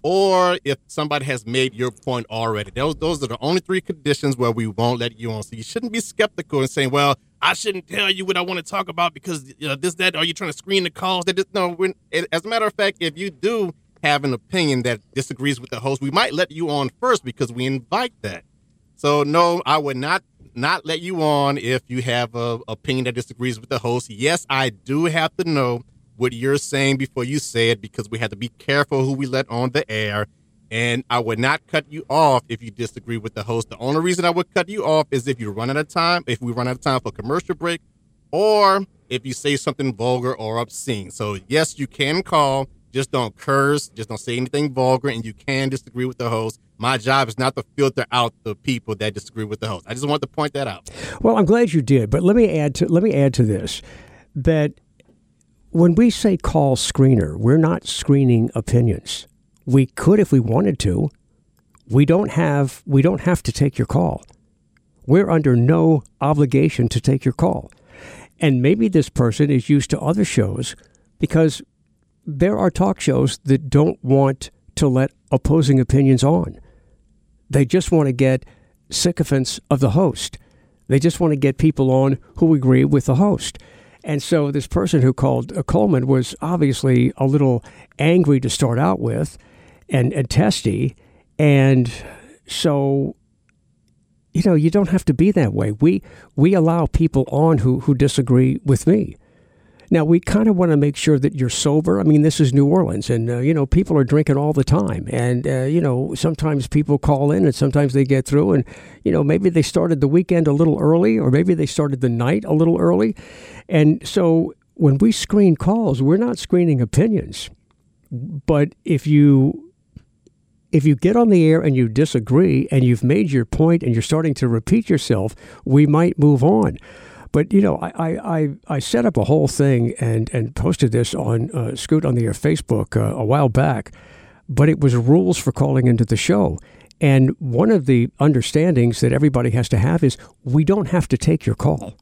or if somebody has made your point already. Those those are the only three conditions where we won't let you on. So you shouldn't be skeptical and saying, well, I shouldn't tell you what I want to talk about because you know, this, that, are you trying to screen the calls? That just, no, we're, as a matter of fact, if you do have an opinion that disagrees with the host, we might let you on first because we invite that. So, no, I would not not let you on if you have a opinion that disagrees with the host. Yes, I do have to know what you're saying before you say it because we have to be careful who we let on the air. And I would not cut you off if you disagree with the host. The only reason I would cut you off is if you run out of time, if we run out of time for commercial break, or if you say something vulgar or obscene. So, yes, you can call. Just don't curse. Just don't say anything vulgar, and you can disagree with the host. My job is not to filter out the people that disagree with the host. I just want to point that out. Well, I'm glad you did, but let me add to let me add to this that when we say call screener, we're not screening opinions. We could if we wanted to. We don't have we don't have to take your call. We're under no obligation to take your call. And maybe this person is used to other shows because there are talk shows that don't want to let opposing opinions on. They just want to get sycophants of the host. They just want to get people on who agree with the host. And so this person who called uh, Coleman was obviously a little angry to start out with and, and testy. And so, you know, you don't have to be that way. We we allow people on who, who disagree with me. Now, we kind of want to make sure that you're sober. I mean, this is New Orleans, and, uh, you know, people are drinking all the time. And, uh, you know, sometimes people call in, and sometimes they get through. And, you know, maybe they started the weekend a little early, or maybe they started the night a little early. And so when we screen calls, we're not screening opinions. But if you if you get on the air and you disagree, and you've made your point, and you're starting to repeat yourself, we might move on. But, you know, I, I, I set up a whole thing and, and posted this on uh, Scoot on the Air Facebook uh, a while back, but it was rules for calling into the show. And one of the understandings that everybody has to have is we don't have to take your call.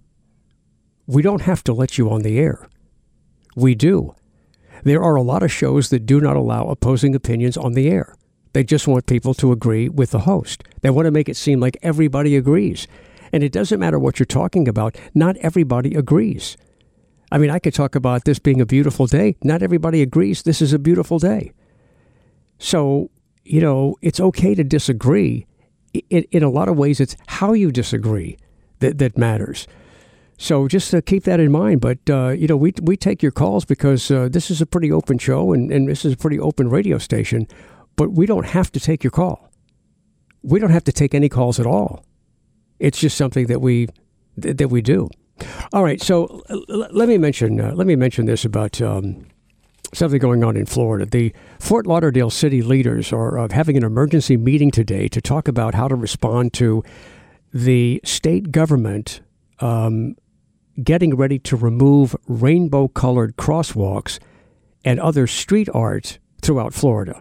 We don't have to let you on the air. We do. There are a lot of shows that do not allow opposing opinions on the air. They just want people to agree with the host. They want to make it seem like everybody agrees. And it doesn't matter what you're talking about. Not everybody agrees. I mean, I could talk about this being a beautiful day. Not everybody agrees this is a beautiful day. So, you know, it's okay to disagree. In, in a lot of ways, it's how you disagree that, that matters. So just uh, keep that in mind. But, uh, you know, we we take your calls because uh, this is a pretty open show and, and this is a pretty open radio station. But we don't have to take your call. We don't have to take any calls at all. It's just something that we that we do. All right, so l- let me mention uh, let me mention this about um, something going on in Florida. The Fort Lauderdale city leaders are uh, having an emergency meeting today to talk about how to respond to the state government um, getting ready to remove rainbow-colored crosswalks and other street art throughout Florida.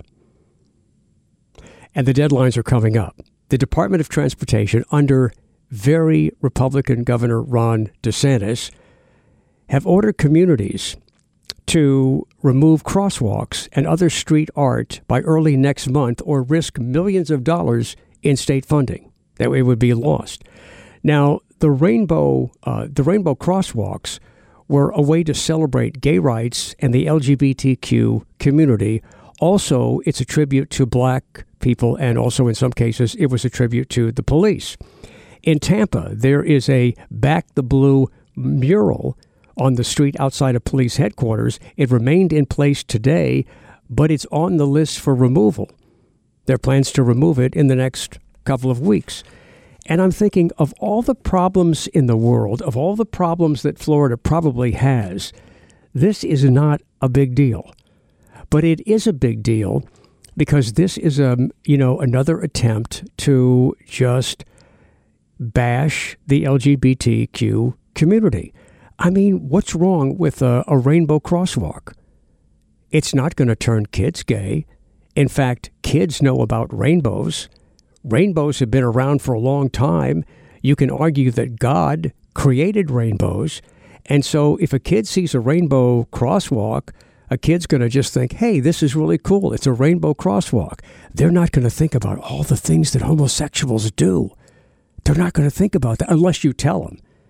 And the deadlines are coming up. The Department of Transportation, under very Republican Governor Ron DeSantis, have ordered communities to remove crosswalks and other street art by early next month or risk millions of dollars in state funding. That way it would be lost. Now, the rainbow, uh, the rainbow crosswalks were a way to celebrate gay rights and the L G B T Q community. Also, it's a tribute to black people, and also in some cases, it was a tribute to the police. In Tampa, there is a Back the Blue mural on the street outside of police headquarters. It remained in place today, but it's on the list for removal. There are plans to remove it in the next couple of weeks. And I'm thinking of all the problems in the world, of all the problems that Florida probably has, this is not a big deal. But it is a big deal because this is a, you know, another attempt to just bash the L G B T Q community. I mean, what's wrong with a, a rainbow crosswalk? It's not going to turn kids gay. In fact, kids know about rainbows. Rainbows have been around for a long time. You can argue that God created rainbows. And so if a kid sees a rainbow crosswalk, a kid's going to just think, hey, this is really cool. It's a rainbow crosswalk. They're not going to think about all the things that homosexuals do. They're not going to think about that unless you tell them.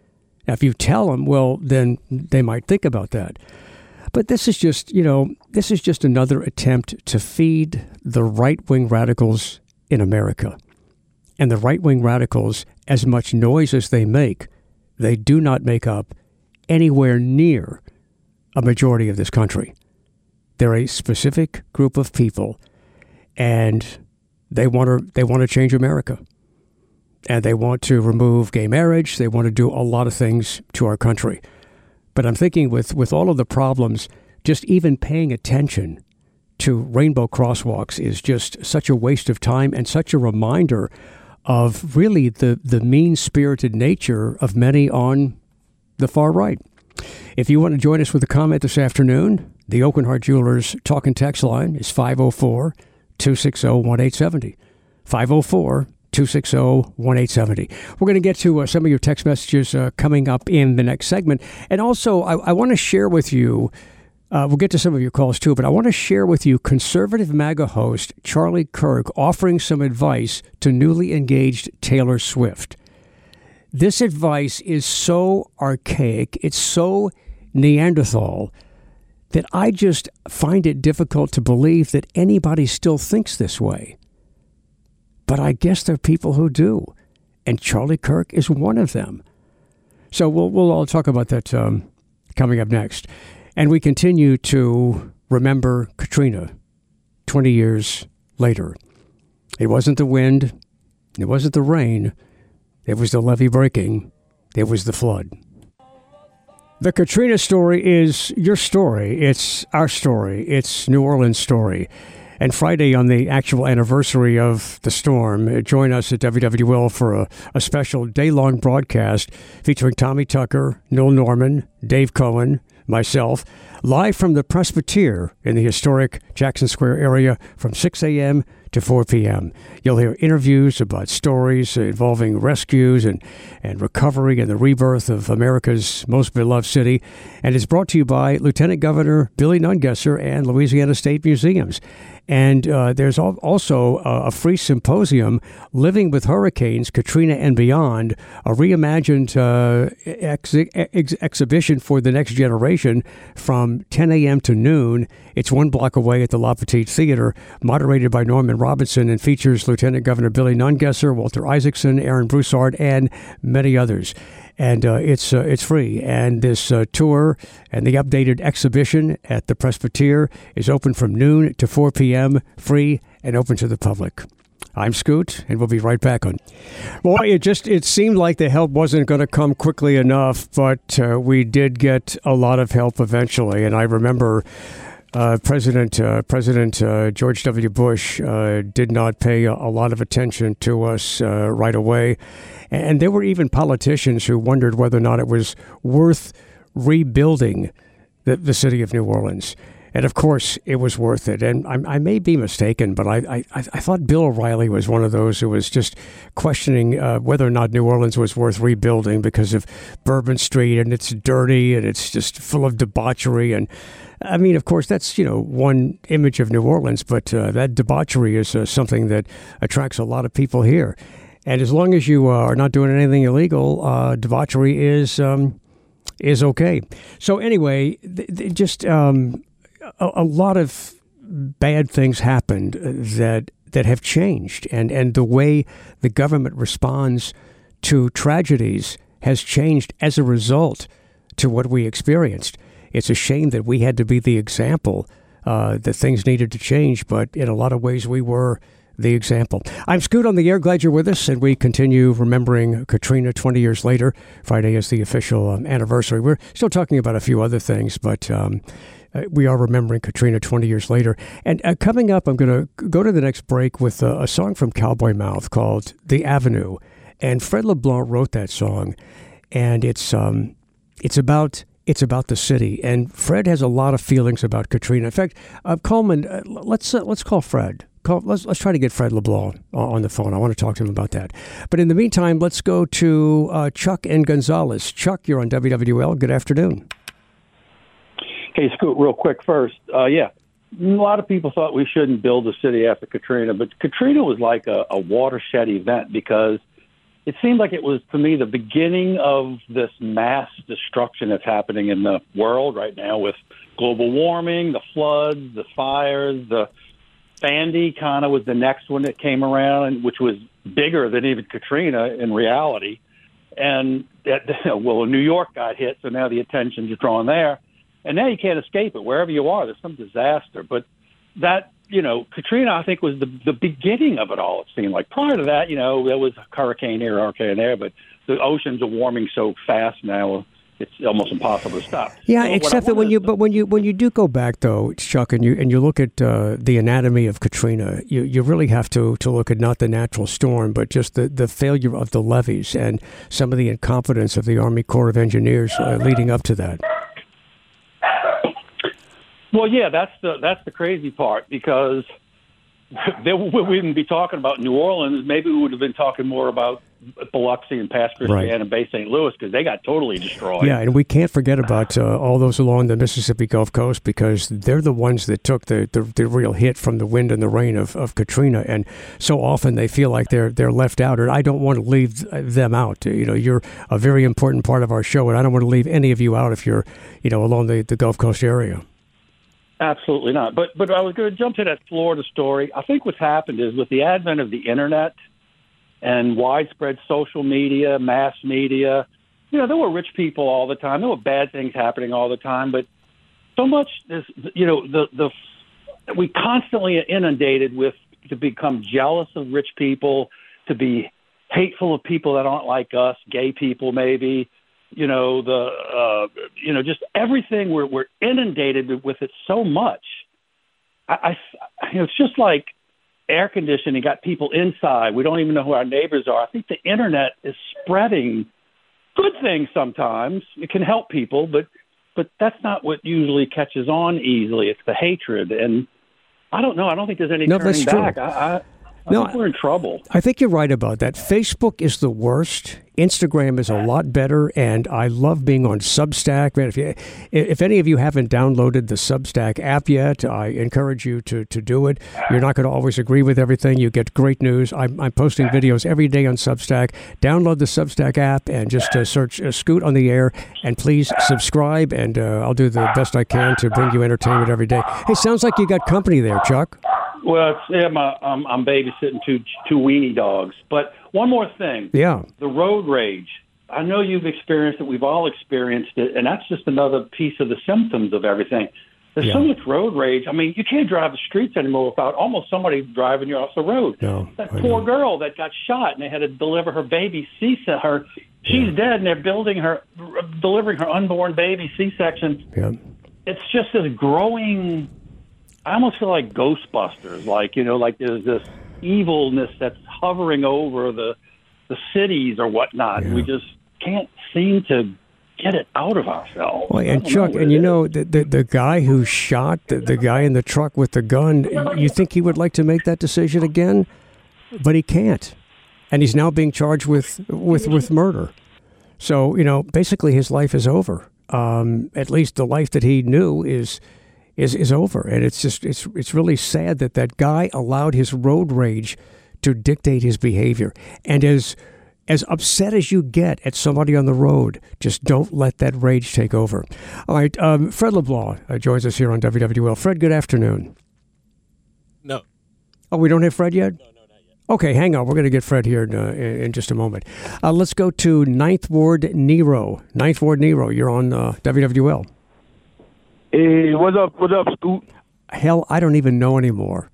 Now, if you tell them, well, then they might think about that. But this is just, you know, this is just another attempt to feed the right-wing radicals in America. And the right-wing radicals, as much noise as they make, they do not make up anywhere near a majority of this country. They're a specific group of people, and they want to they want to change America. And they want to remove gay marriage. They want to do a lot of things to our country. But I'm thinking with, with all of the problems, just even paying attention to rainbow crosswalks is just such a waste of time and such a reminder of really the, the mean-spirited nature of many on the far right. If you want to join us with a comment this afternoon, the Oakenhart Jewelers talk and text line is five oh four, two six zero, one eight seven zero. five oh four, two six zero, one eight seven zero. We're going to get to uh, some of your text messages uh, coming up in the next segment. And also, I, I want to share with you, uh, we'll get to some of your calls too, but I want to share with you conservative MAGA host Charlie Kirk offering some advice to newly engaged Taylor Swift. This advice is so archaic, it's so Neanderthal, that I just find it difficult to believe that anybody still thinks this way. But I guess there are people who do, and Charlie Kirk is one of them. So we'll we'll all talk about that um, coming up next. And we continue to remember Katrina twenty years later. It wasn't the wind, it wasn't the rain, it was the levee breaking, it was the flood. The Katrina story is your story. It's our story. It's New Orleans' story. And Friday, on the actual anniversary of the storm, join us at W W L for a, a special day-long broadcast featuring Tommy Tucker, Noel Norman, Dave Cohen, myself, live from the Presbyterian in the historic Jackson Square area from six a.m. to four p.m. You'll hear interviews about stories involving rescues and, and recovery and the rebirth of America's most beloved city. And it's brought to you by Lieutenant Governor Billy Nungesser and Louisiana State Museums. And uh, there's also a free symposium, Living with Hurricanes, Katrina and Beyond, a reimagined uh, ex- ex- exhibition for the next generation from ten a.m. to noon. It's one block away at the La Petite Theater, moderated by Norman Robinson, and features Lieutenant Governor Billy Nungesser, Walter Isaacson, Aaron Broussard, and many others. And uh, it's uh, it's free. And this uh, tour and the updated exhibition at the Presbyterian is open from noon to four p.m., free and open to the public. I'm Scoot, and we'll be right back on. Well, it just it seemed like the help wasn't going to come quickly enough, but uh, we did get a lot of help eventually. And I remember Uh, President uh, President uh, George W. Bush uh, did not pay a, a lot of attention to us uh, right away. And there were even politicians who wondered whether or not it was worth rebuilding the, the city of New Orleans. And of course, it was worth it. And I, I may be mistaken, but I, I, I thought Bill O'Reilly was one of those who was just questioning uh, whether or not New Orleans was worth rebuilding because of Bourbon Street, and it's dirty and it's just full of debauchery. And I mean, of course, that's, you know, one image of New Orleans, but uh, that debauchery is uh, something that attracts a lot of people here. And as long as you uh, are not doing anything illegal, uh, debauchery is um, is okay. So anyway, th- th- just um, a, a lot of bad things happened that that have changed, and and the way the government responds to tragedies has changed as a result to what we experienced. It's a shame that we had to be the example uh, that things needed to change, but in a lot of ways we were the example. I'm Scoot on the air. Glad you're with us, and we continue remembering Katrina twenty years later. Friday is the official um, anniversary. We're still talking about a few other things, but um, uh, we are remembering Katrina twenty years later. And uh, coming up, I'm going to go to the next break with a, a song from Cowboy Mouth called "The Avenue," and Fred LeBlanc wrote that song, and it's um, it's about. It's about the city, and Fred has a lot of feelings about Katrina. In fact, uh, Coleman, uh, let's uh, let's call Fred. Call, let's let's try to get Fred LeBlanc on the phone. I want to talk to him about that. But in the meantime, let's go to uh, Chuck and Gonzales. Chuck, you're on W W L. Good afternoon. Hey, Scoot, real quick first. Uh, yeah, a lot of people thought we shouldn't build a city after Katrina, but Katrina was like a, a watershed event because it seemed like it was, to me, the beginning of this mass destruction that's happening in the world right now with global warming, the floods, the fires. The Sandy kind of was the next one that came around, which was bigger than even Katrina in reality. And, that, well, New York got hit, so now the attention's drawn there. And now you can't escape it. Wherever you are, there's some disaster. But that, you know, Katrina, I think, was the the beginning of it all, it seemed like. Prior to that, you know, there was a hurricane here, hurricane there, but the oceans are warming so fast now, it's almost impossible to stop. Yeah, so except that when you, but when you when you do go back though, Chuck, and you and you look at uh, the anatomy of Katrina, you, you really have to, to look at not the natural storm, but just the, the failure of the levees and some of the incompetence of the Army Corps of Engineers uh, leading up to that. Well, yeah, that's the that's the crazy part, because they, we wouldn't be talking about New Orleans. Maybe we would have been talking more about Biloxi and Pass Christian Right. and Bay Saint Louis, because they got totally destroyed. Yeah, and we can't forget about uh, all those along the Mississippi Gulf Coast, because they're the ones that took the, the, the real hit from the wind and the rain of, of Katrina, and so often they feel like they're they're left out, and I don't want to leave them out. You know, you're a very important part of our show, and I don't want to leave any of you out if you're, you know, along the, the Gulf Coast area. Absolutely not. But but I was going to jump to that Florida story. I think what's happened is, with the advent of the internet and widespread social media, mass media, you know, there were rich people all the time. There were bad things happening all the time. But so much is, you know, the the we constantly are inundated with, to become jealous of rich people, to be hateful of people that aren't like us, gay people maybe. You know, the uh, you know, just everything. We're we're inundated with it so much. I, I you know, it's just like air conditioning got people inside. We don't even know who our neighbors are. I think the internet is spreading good things. Sometimes it can help people, but but that's not what usually catches on easily. It's the hatred, and I don't know. I don't think there's any No, turning that's true. back. I, I, I No, think we're in trouble. I think you're right about that. Facebook is the worst. Instagram is a lot better, and I love being on Substack. Man, if you, if any of you haven't downloaded the Substack app yet, I encourage you to, to do it. You're not going to always agree with everything. You get great news. I'm, I'm posting videos every day on Substack. Download the Substack app and just uh, search uh, Scoot on the Air, and please subscribe, and uh, I'll do the best I can to bring you entertainment every day. Hey, sounds like you got company there, Chuck. Well, it's, yeah, my, I'm, I'm babysitting two two weenie dogs. But one more thing. Yeah. The road rage. I know you've experienced it. We've all experienced it. And that's just another piece of the symptoms of everything. There's Yeah. so much road rage. I mean, you can't drive the streets anymore without almost somebody driving you off the road. No, that I poor know. girl that got shot, and they had to deliver her baby C-section. Her, she's Yeah. dead, and they're building her, delivering her unborn baby C-section. Yeah. It's just this growing. I almost feel like Ghostbusters, like, you know, like there's this evilness that's hovering over the the cities or whatnot. Yeah. We just can't seem to get it out of ourselves. Well, I and don't Chuck, know what and it you is. know, the, the the guy who shot the, the guy in the truck with the gun, you think he would like to make that decision again? But he can't. And he's now being charged with with, with murder. So, you know, basically his life is over. Um, at least the life that he knew is is is over. And it's just it's it's really sad that that guy allowed his road rage to dictate his behavior. And as as upset as you get at somebody on the road, just don't let that rage take over. All right, um, Fred LeBlanc uh, joins us here on W W L. Fred, good afternoon. No. Oh, we don't have Fred yet? No, no, not yet. Okay, hang on. We're going to get Fred here in, uh, in, in just a moment. Uh, let's go to Ninth Ward Nero. Ninth Ward Nero, you're on uh, W W L. Hey, what's up? What's up, Scoot? Hell, I don't even know anymore.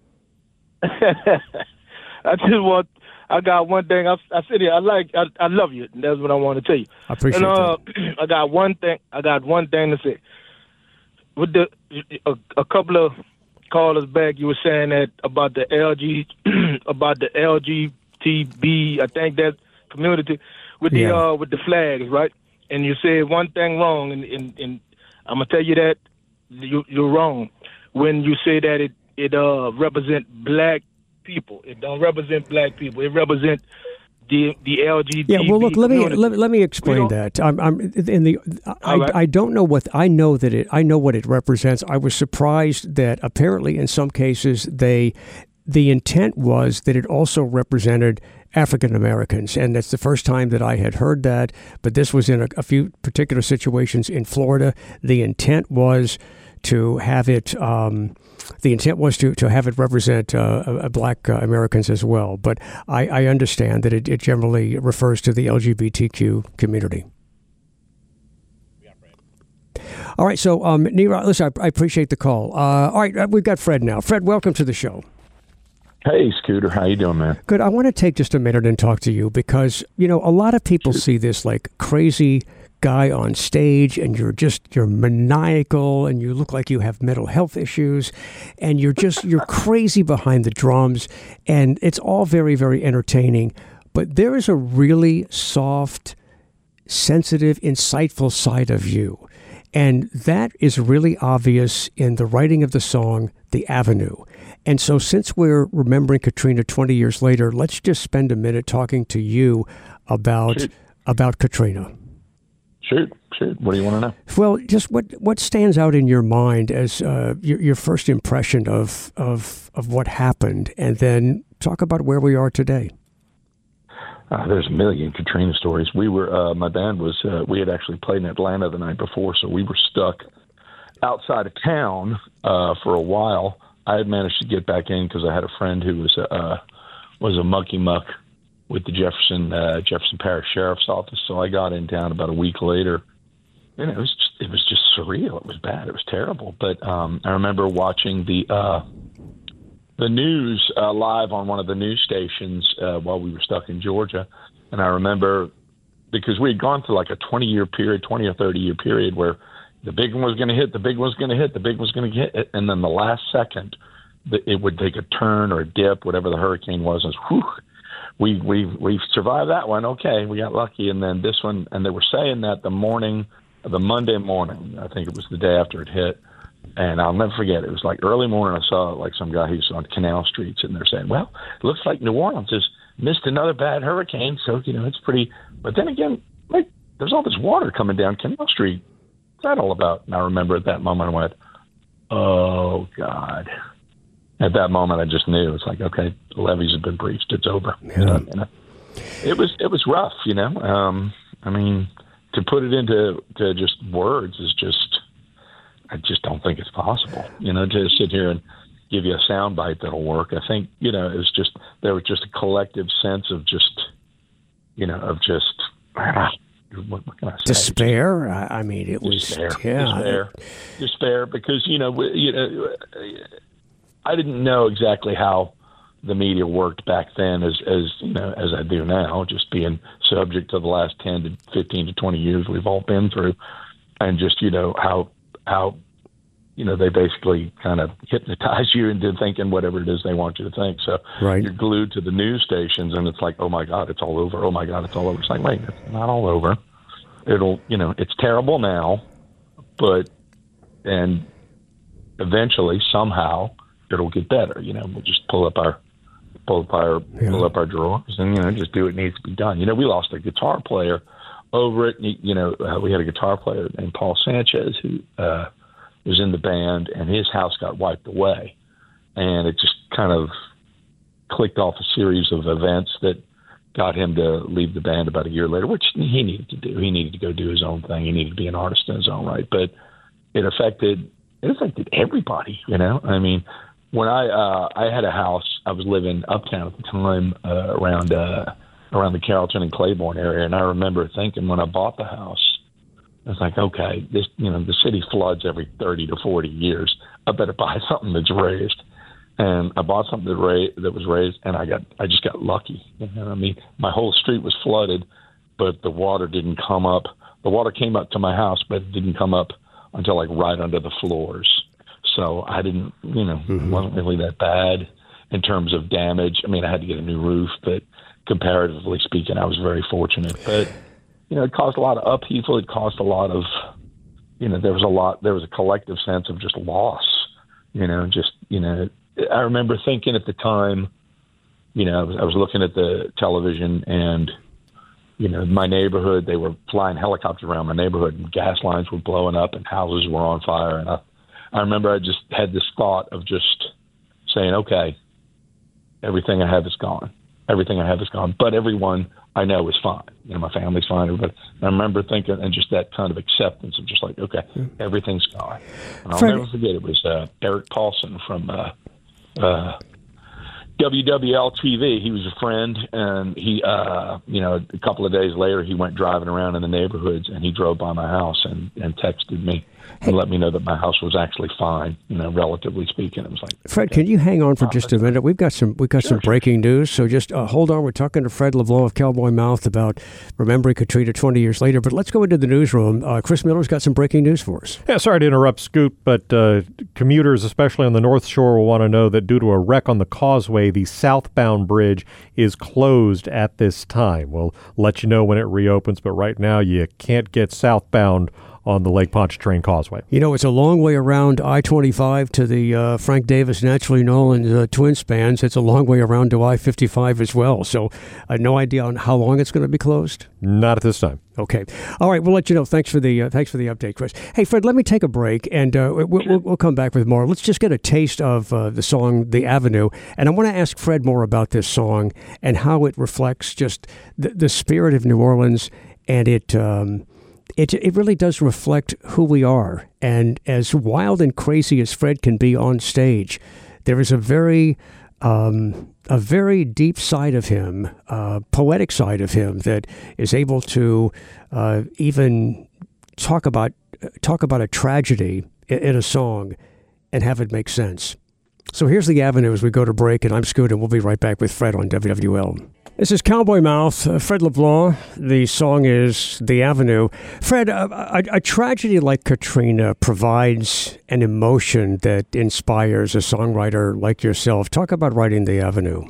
I just want. I got one thing. I, I said it. I like. I, I love you. And that's what I want to tell you. I appreciate and, uh, that. I got one thing. I got one thing to say. With the a, a couple of callers back, you were saying that about the L G, about the L G B T, I think that community with the Yeah. uh, with the flags, right? And you said one thing wrong, and, and, and I'm gonna tell you that you, you're wrong when you say that it it uh represent black people. It don't represent black people. It represent the the L G B T. Yeah, well, look. Let me community. let, let me explain don't- that. I'm, I'm in the. I, right. I don't know what I know that it. I know what it represents. I was surprised that apparently in some cases they the intent was that it also represented African Americans, and that's the first time that I had heard that. But this was in a, a few particular situations in Florida. The intent was to have it. Um, the intent was to, to have it represent uh, uh, Black uh, Americans as well. But I, I understand that it, it generally refers to the L G B T Q community. All right, so um, Nira, listen, I, I appreciate the call. Uh, all right, we've got Fred now. Fred, welcome to the show. Hey, Scooter. How you doing, man? Good. I want to take just a minute and talk to you because, you know, a lot of people see this like crazy guy on stage and you're just, you're maniacal and you look like you have mental health issues and you're just, you're crazy behind the drums and it's all very, very entertaining. But there is a really soft, sensitive, insightful side of you. And that is really obvious in the writing of the song, The Avenue. And so since we're remembering Katrina twenty years later, let's just spend a minute talking to you about Shoot. about Katrina. Shoot, shoot. What do you want to know? Well, just what, what stands out in your mind as uh, your, your first impression of, of of what happened, and then talk about where we are today. Uh, there's a million Katrina stories. We were, uh, my band was, uh, we had actually played in Atlanta the night before, so we were stuck outside of town uh, for a while. I had managed to get back in because I had a friend who was uh, was a mucky muck with the Jefferson uh, Jefferson Parish Sheriff's Office. So I got in town about a week later, and it was just, it was just surreal. It was bad. It was terrible. But um, I remember watching the uh, the news uh, live on one of the news stations uh, while we were stuck in Georgia, and I remember because we had gone through like a twenty year period, twenty or thirty year period where the big one was going to hit, the big one was going to hit, the big one was going to hit, and then the last second, it would take a turn or a dip, whatever the hurricane was. And whew, we we we survived that one. Okay, we got lucky. And then this one, and they were saying that the morning, the Monday morning, I think it was the day after it hit, and I'll never forget. It was like early morning. I saw like some guy who's on Canal Street sitting there saying, "Well, it looks like New Orleans has missed another bad hurricane, so you know it's pretty." But then again, like there's all this water coming down Canal Street. That all about? And I remember at that moment I went, oh God. At that moment I just knew. It's like, okay, the levees have been breached. It's over. Yeah. Uh, you know? It was it was rough, you know. Um, I mean, to put it into to just words is just I just don't think it's possible. You know, to sit here and give you a soundbite that'll work. I think, you know, it was just there was just a collective sense of just you know, of just ah, What, what can I say? Despair. I, I mean, it was despair, yeah. despair, despair. Because you know, we- you know, I didn't know exactly how the media worked back then, as as you know, as I do now. Just being subject to the last ten to fifteen to twenty years we've all been through, and just you know how how you know they basically kind of hypnotize you into thinking whatever it is they want you to think. So Right. you're glued to the news stations, and it's like, oh my God, it's all over. Oh my God, it's all over. It's like, wait, it's not all over. It'll, you know, it's terrible now, but, and eventually, somehow, it'll get better. You know, we'll just pull up our, pull up our, Yeah. pull up our drawers, and you know, just do what needs to be done. You know, we lost a guitar player over it. You know, uh, we had a guitar player named Paul Sanchez who uh, was in the band, and his house got wiped away, and it just kind of clicked off a series of events that got him to leave the band about a year later, which he needed to do. He needed to go do his own thing. He needed to be an artist in his own right. But it affected it affected everybody, you know. I mean, when I uh, I had a house, I was living uptown at the time, uh, around uh, around the Carrollton and Claiborne area, and I remember thinking when I bought the house, I was like, okay, this you know the city floods every thirty to forty years. I better buy something that's raised. And I bought something that, ra- that was raised, and I got I just got lucky. You know what I mean, my whole street was flooded, but the water didn't come up. The water came up to my house, but it didn't come up until like right under the floors. So I didn't, you know, Mm-hmm. it wasn't really that bad in terms of damage. I mean, I had to get a new roof, but comparatively speaking, I was very fortunate. But you know, it caused a lot of upheaval. It caused a lot of, you know, there was a lot. There was a collective sense of just loss. You know, just you know. I remember thinking at the time, you know, I was, I was looking at the television and, you know, my neighborhood, they were flying helicopters around my neighborhood and gas lines were blowing up and houses were on fire. And I, I remember I just had this thought of just saying, okay, everything I have is gone. Everything I have is gone. But everyone I know is fine. You know, my family's fine. Everybody. And I remember thinking, and just that kind of acceptance of just like, okay, everything's gone. And I'll Fred, never forget, it was uh, Eric Paulson from uh, uh, W W L T V. He was a friend, and he, uh, you know, a couple of days later, he went driving around in the neighborhoods, and he drove by my house and, and texted me and let me know that my house was actually fine, you know, relatively speaking. It was like, Fred, okay. can you hang on for just a minute? We've got some we've got Sure, some breaking news, so just uh, hold on. We're talking to Fred LeBlanc of Cowboy Mouth about remembering Katrina twenty years later, but let's go into the newsroom. Uh, Chris Miller's got some breaking news for us. Yeah, sorry to interrupt, Scoot, but uh, commuters, especially on the North Shore, will want to know that due to a wreck on the causeway, the southbound bridge is closed at this time. We'll let you know when it reopens, but right now you can't get southbound on the Lake Pontchartrain Causeway. You know, it's a long way around I twenty-five to the uh, Frank Davis, Naturally Nolan uh, twin spans. It's a long way around to I fifty-five as well. So I uh, no idea on how long it's going to be closed. Not at this time. Okay. All right. We'll let you know. Thanks for the uh, thanks for the update, Chris. Hey, Fred, let me take a break, and uh, we'll, we'll, we'll come back with more. Let's just get a taste of uh, the song "The Avenue," and I want to ask Fred more about this song and how it reflects just the, the spirit of New Orleans, and it. Um, It it really does reflect who we are. And as wild and crazy as Fred can be on stage, there is a very um, a very deep side of him, uh, poetic side of him that is able to uh, even talk about talk about a tragedy in, in a song and have it make sense. So here's The Avenue as we go to break, and I'm Scoot, and we'll be right back with Fred on W W L. This is Cowboy Mouth, uh, Fred LeBlanc. The song is The Avenue. Fred, a, a, a tragedy like Katrina provides an emotion that inspires a songwriter like yourself. Talk about writing The Avenue.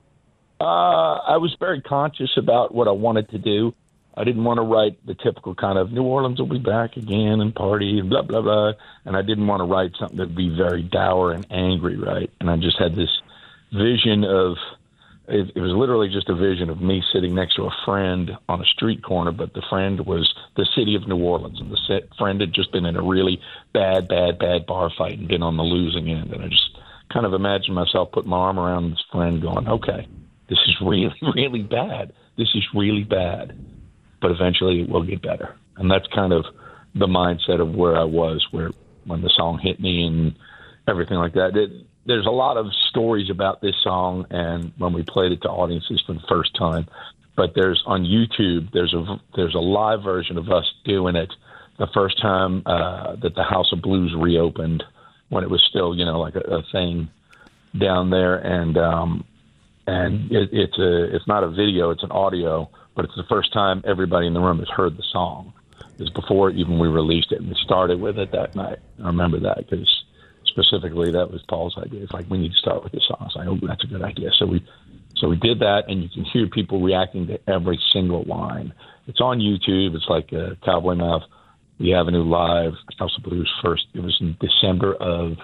Uh, I was very conscious about what I wanted to do. I didn't want to write the typical kind of New Orleans will be back again and party and blah, blah, blah. And I didn't want to write something that would be very dour and angry, right? And I just had this vision of, it, it was literally just a vision of me sitting next to a friend on a street corner, but the friend was the city of New Orleans. And the friend had just been in a really bad, bad, bad bar fight and been on the losing end. And I just kind of imagined myself putting my arm around this friend going, okay, this is really, really bad. This is really bad. But eventually it will get better. And that's kind of the mindset of where I was, where when the song hit me and everything like that. It, there's a lot of stories about this song, and when we played it to audiences for the first time. But there's on YouTube, there's a there's a live version of us doing it the first time uh, that the House of Blues reopened, when it was still, you know, like a, a thing down there. And um, and it, it's a it's not a video, it's an audio. But it's the first time everybody in the room has heard the song. It's before even we released it, and we started with it that night. I remember that because specifically that was Paul's idea. It's like, we need to start with this song. I was like, oh, that's a good idea. So we so we did that, and you can hear people reacting to every single line. It's on YouTube. It's like a Cowboy Mouth, The Avenue Live, House of Blues first. It was in December of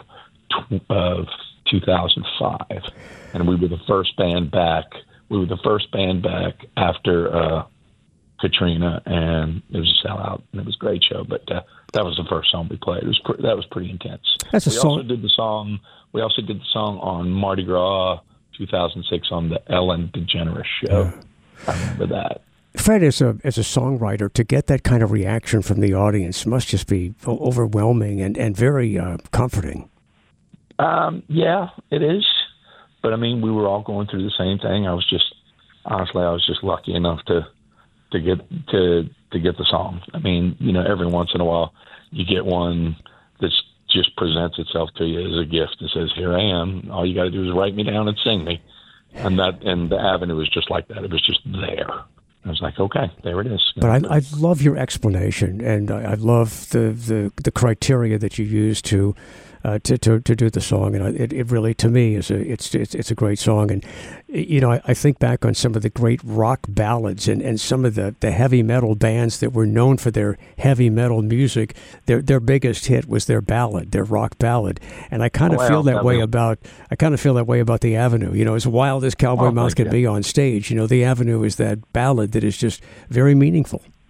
of two thousand five, and we were the first band back. We were the first band back after uh, Katrina, and it was a sellout, and it was a great show. But uh, that was the first song we played. It was pre- that was pretty intense. That's a we song. also did the song. We also did the song on Mardi Gras two thousand six on the Ellen DeGeneres show. Yeah. I remember that. Fred, as a as a songwriter, to get that kind of reaction from the audience must just be overwhelming and and very uh, comforting. Um, yeah, it is. But I mean, we were all going through the same thing. I was just, honestly, I was just lucky enough to, to get to to get the song. I mean, you know, every once in a while, you get one that just presents itself to you as a gift and says, "Here I am. All you got to do is write me down and sing me." And that, and The Avenue was just like that. It was just there. I was like, okay, there it is. You but know, I, I love your explanation, and I, I love the, the, the criteria that you use to. Uh, to, to to do the song, and it, it really, to me, is a it's it's it's a great song. And you know, I, I think back on some of the great rock ballads and, and some of the, the heavy metal bands that were known for their heavy metal music. Their their biggest hit was their ballad, their rock ballad. And I kind of oh, feel well, that way will. about I kind of feel that way about The Avenue. You know, as wild as Cowboy oh, Mouth can yeah. be on stage, you know, The Avenue is that ballad that is just very meaningful.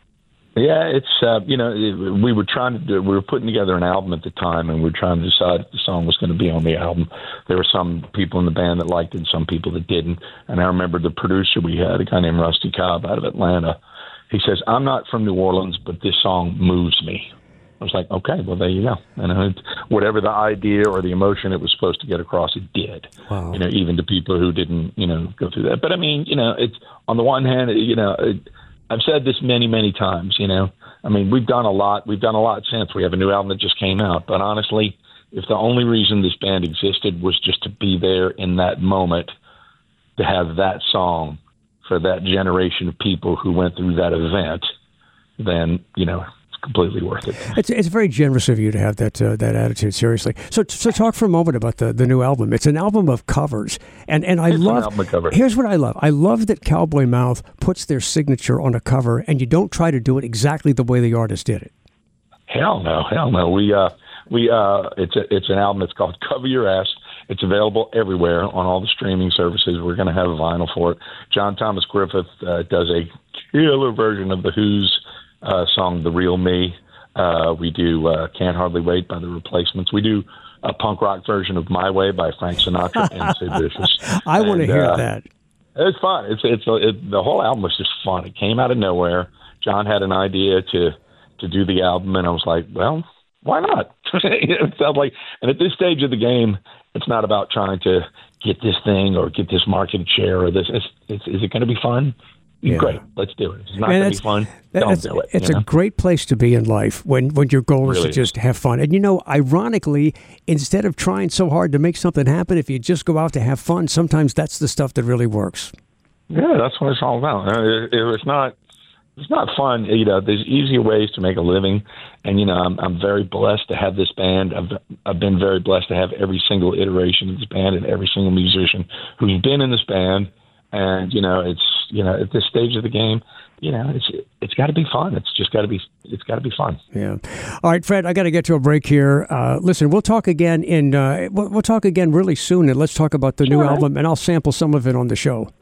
Yeah, it's uh, you know it, we were trying to do, we were putting together an album at the time, and we were trying to decide if the song was going to be on the album. There were some people in the band that liked it, some people that didn't. And I remember the producer we had, a guy named Rusty Cobb out of Atlanta. He says, "I'm not from New Orleans, but this song moves me." I was like, "Okay, well there you go." And it, whatever the idea or the emotion it was supposed to get across, it did. Wow. You know, even to people who didn't, you know, go through that. But I mean, you know, it's on the one hand, you know. It, I've said this many, many times, you know. I mean, we've done a lot. We've done a lot since. We have a new album that just came out. But honestly, if the only reason this band existed was just to be there in that moment, to have that song for that generation of people who went through that event, then, you know, it's completely worth it. It's it's very generous of you to have that uh, that attitude, seriously. So so talk for a moment about the, the new album. It's an album of covers. And and I It's love an album of covers. Here's what I love. I love that Cowboy Mouth puts their signature on a cover and you don't try to do it exactly the way the artist did it. Hell no, hell no. We uh we uh it's a, it's an album that's called Cover Your Ass. It's available everywhere on all the streaming services. We're going to have a vinyl for it. John Thomas Griffith uh, does a killer version of the Who's uh, song "The Real Me." Uh, we do uh, "Can't Hardly Wait" by the Replacements. We do a punk rock version of "My Way" by Frank Sinatra and Sid Vicious. I want to hear uh, that. It's fun. It's it's it, the whole album was just fun. It came out of nowhere. John had an idea to to do the album, and I was like, well, why not? It felt like, and at this stage of the game, it's not about trying to get this thing or get this market share or this. It's, it's, is it going to be fun? Yeah. Great, let's do it. If it's not Man, going to be fun, that- don't it's, do it. It's you a know? great place to be in life when, when your goal is Really to just have fun. And, you know, ironically, instead of trying so hard to make something happen, if you just go out to have fun, sometimes that's the stuff that really works. Yeah, that's what it's all about. Uh, It, it was not. It's not fun. You know, there's easier ways to make a living, and you know, I'm I'm very blessed to have this band. I've I've been very blessed to have every single iteration of this band and every single musician who's been in this band. And you know, it's you know, at this stage of the game, you know, it's it's got to be fun. It's just got to be it's got to be fun. Yeah. All right, Fred, I got to get to a break here. Uh, listen, we'll talk again in uh, we'll, we'll talk again really soon, and let's talk about the new Sure. album, and I'll sample some of it on the show.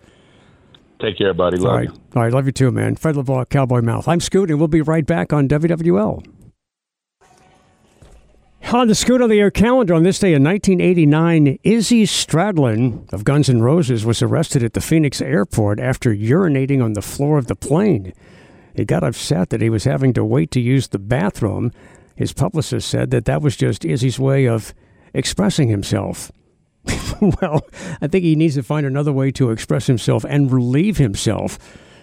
Take care, buddy. Love All right. you. All right. Love you too, man. Fred LeVar, Cowboy Mouth. I'm Scoot, and we'll be right back on W W L. On the Scoot on the Air calendar on this day in nineteen eighty-nine, Izzy Stradlin of Guns N' Roses was arrested at the Phoenix airport after urinating on the floor of the plane. He got upset that he was having to wait to use the bathroom. His publicist said that that was just Izzy's way of expressing himself. Well, I think he needs to find another way to express himself and relieve himself.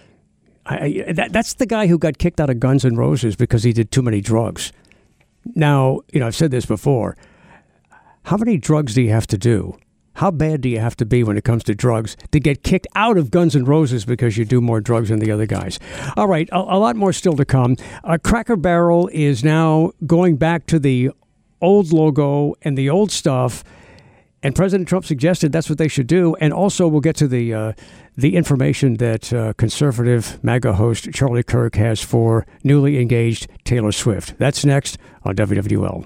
I, I, that, that's the guy who got kicked out of Guns N' Roses because he did too many drugs. Now, you know, I've said this before. How many drugs do you have to do? How bad do you have to be when it comes to drugs to get kicked out of Guns N' Roses because you do more drugs than the other guys? All right, a, a lot more still to come. Uh, Cracker Barrel is now going back to the old logo and the old stuff. And President Trump suggested that's what they should do. And also we'll get to the uh, the information that uh, conservative MAGA host Charlie Kirk has for newly engaged Taylor Swift. That's next on W W L.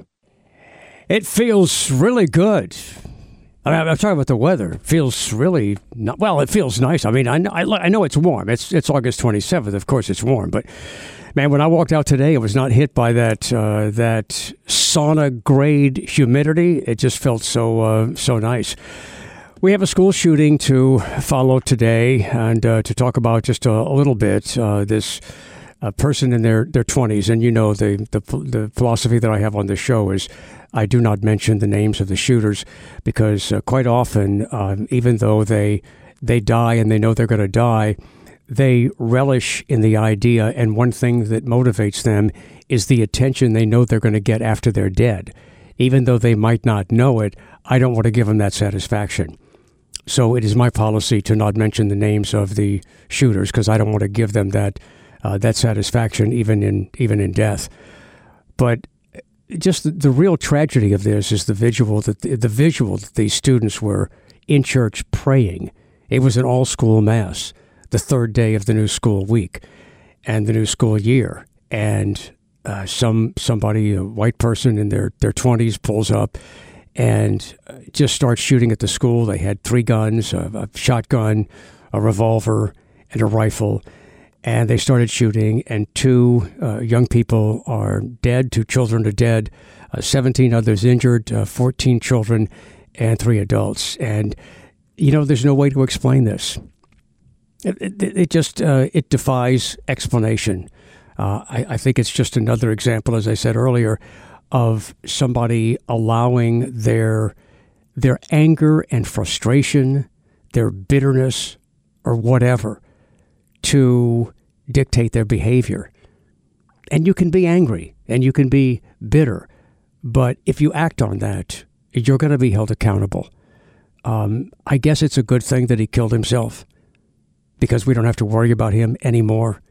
It feels really good. I mean, I'm talking about the weather. It feels really not, well. It feels nice. I mean, I know, I know it's warm. It's it's August twenty-seventh. Of course, it's warm. But man, when I walked out today, it was not hit by that uh, that sauna grade humidity. It just felt so uh, so nice. We have a school shooting to follow today, and uh, to talk about just a, a little bit. Uh, this uh, person in their their twenties, and you know the, the the philosophy that I have on this show is I do not mention the names of the shooters because uh, quite often, uh, even though they they die and they know they're going to die, they relish in the idea, and one thing that motivates them is the attention they know they're going to get after they're dead. Even though they might not know it, I don't want to give them that satisfaction. So it is my policy to not mention the names of the shooters because I don't want to give them that uh, that satisfaction even in even in death. But just the, the real tragedy of this is the visual that the, the visual that these students were in church praying. It was an all-school mass, the third day of the new school week and the new school year. And uh, some somebody, a white person in their, their twenties, pulls up and just starts shooting at the school. They had three guns, a, a shotgun, a revolver, and a rifle. and they started shooting, and two uh, young people are dead, two children are dead, uh, seventeen others injured, uh, fourteen children, and three adults. And, you know, there's no way to explain this. It, it, it just, uh, it defies explanation. Uh, I, I think it's just another example, as I said earlier, of somebody allowing their their anger and frustration, their bitterness, or whatever, to dictate their behavior. And you can be angry and you can be bitter, but if you act on that, you're going to be held accountable. Um, I guess it's a good thing that he killed himself because we don't have to worry about him anymore.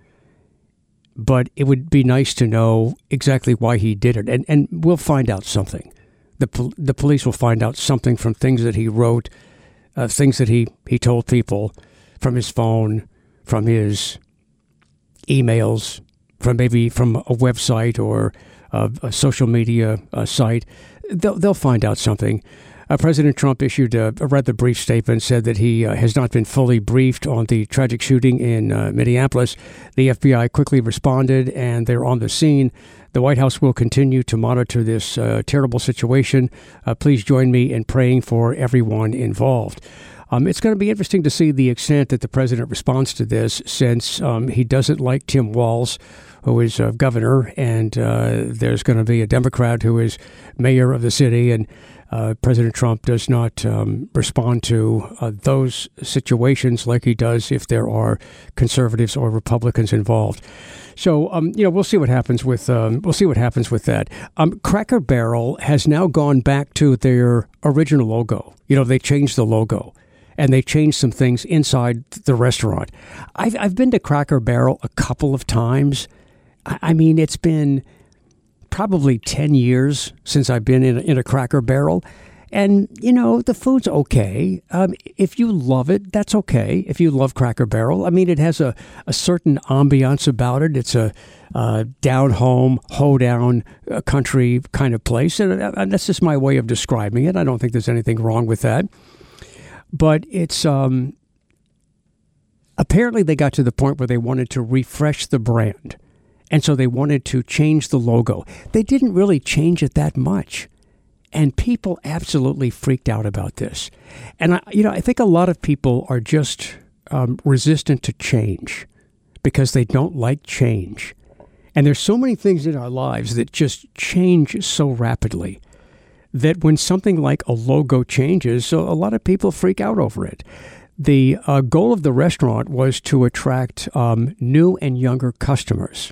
But it would be nice to know exactly why he did it. And, and we'll find out something. The, pol- the police will find out something from things that he wrote, uh, things that he, he told people, from his phone, from his emails, from maybe from a website or a, a social media uh, site. They'll, they'll find out something. Uh, President Trump issued a, a rather brief statement, said that he uh, has not been fully briefed on the tragic shooting in uh, Minneapolis. The F B I quickly responded, and they're on the scene. The White House will continue to monitor this uh, terrible situation. Uh, please join me in praying for everyone involved. Um, it's going to be interesting to see the extent that the president responds to this, since um, he doesn't like Tim Walz, who is uh, governor, and uh, there's going to be a Democrat who is mayor of the city, and uh, President Trump does not um, respond to uh, those situations like he does if there are conservatives or Republicans involved. So, um, you know, we'll see what happens with um, we'll see what happens with that. Um, Cracker Barrel has now gone back to their original logo. You know, they changed the logo, and they changed some things inside the restaurant. I've I've been to Cracker Barrel a couple of times. I, I mean, it's been probably ten years since I've been in a, in a Cracker Barrel. And, you know, the food's okay. Um, if you love it, that's okay. If you love Cracker Barrel, I mean, it has a, a certain ambiance about it. It's a uh, down-home, hoedown uh, country kind of place. And uh, that's just my way of describing it. I don't think there's anything wrong with that. But it's um, apparently they got to the point where they wanted to refresh the brand. And so they wanted to change the logo. They didn't really change it that much. And people absolutely freaked out about this. And, I, you know, I think a lot of people are just um, resistant to change because they don't like change. And there's so many things in our lives that just change so rapidly that when something like a logo changes, so a lot of people freak out over it. The uh, goal of the restaurant was to attract um, new and younger customers.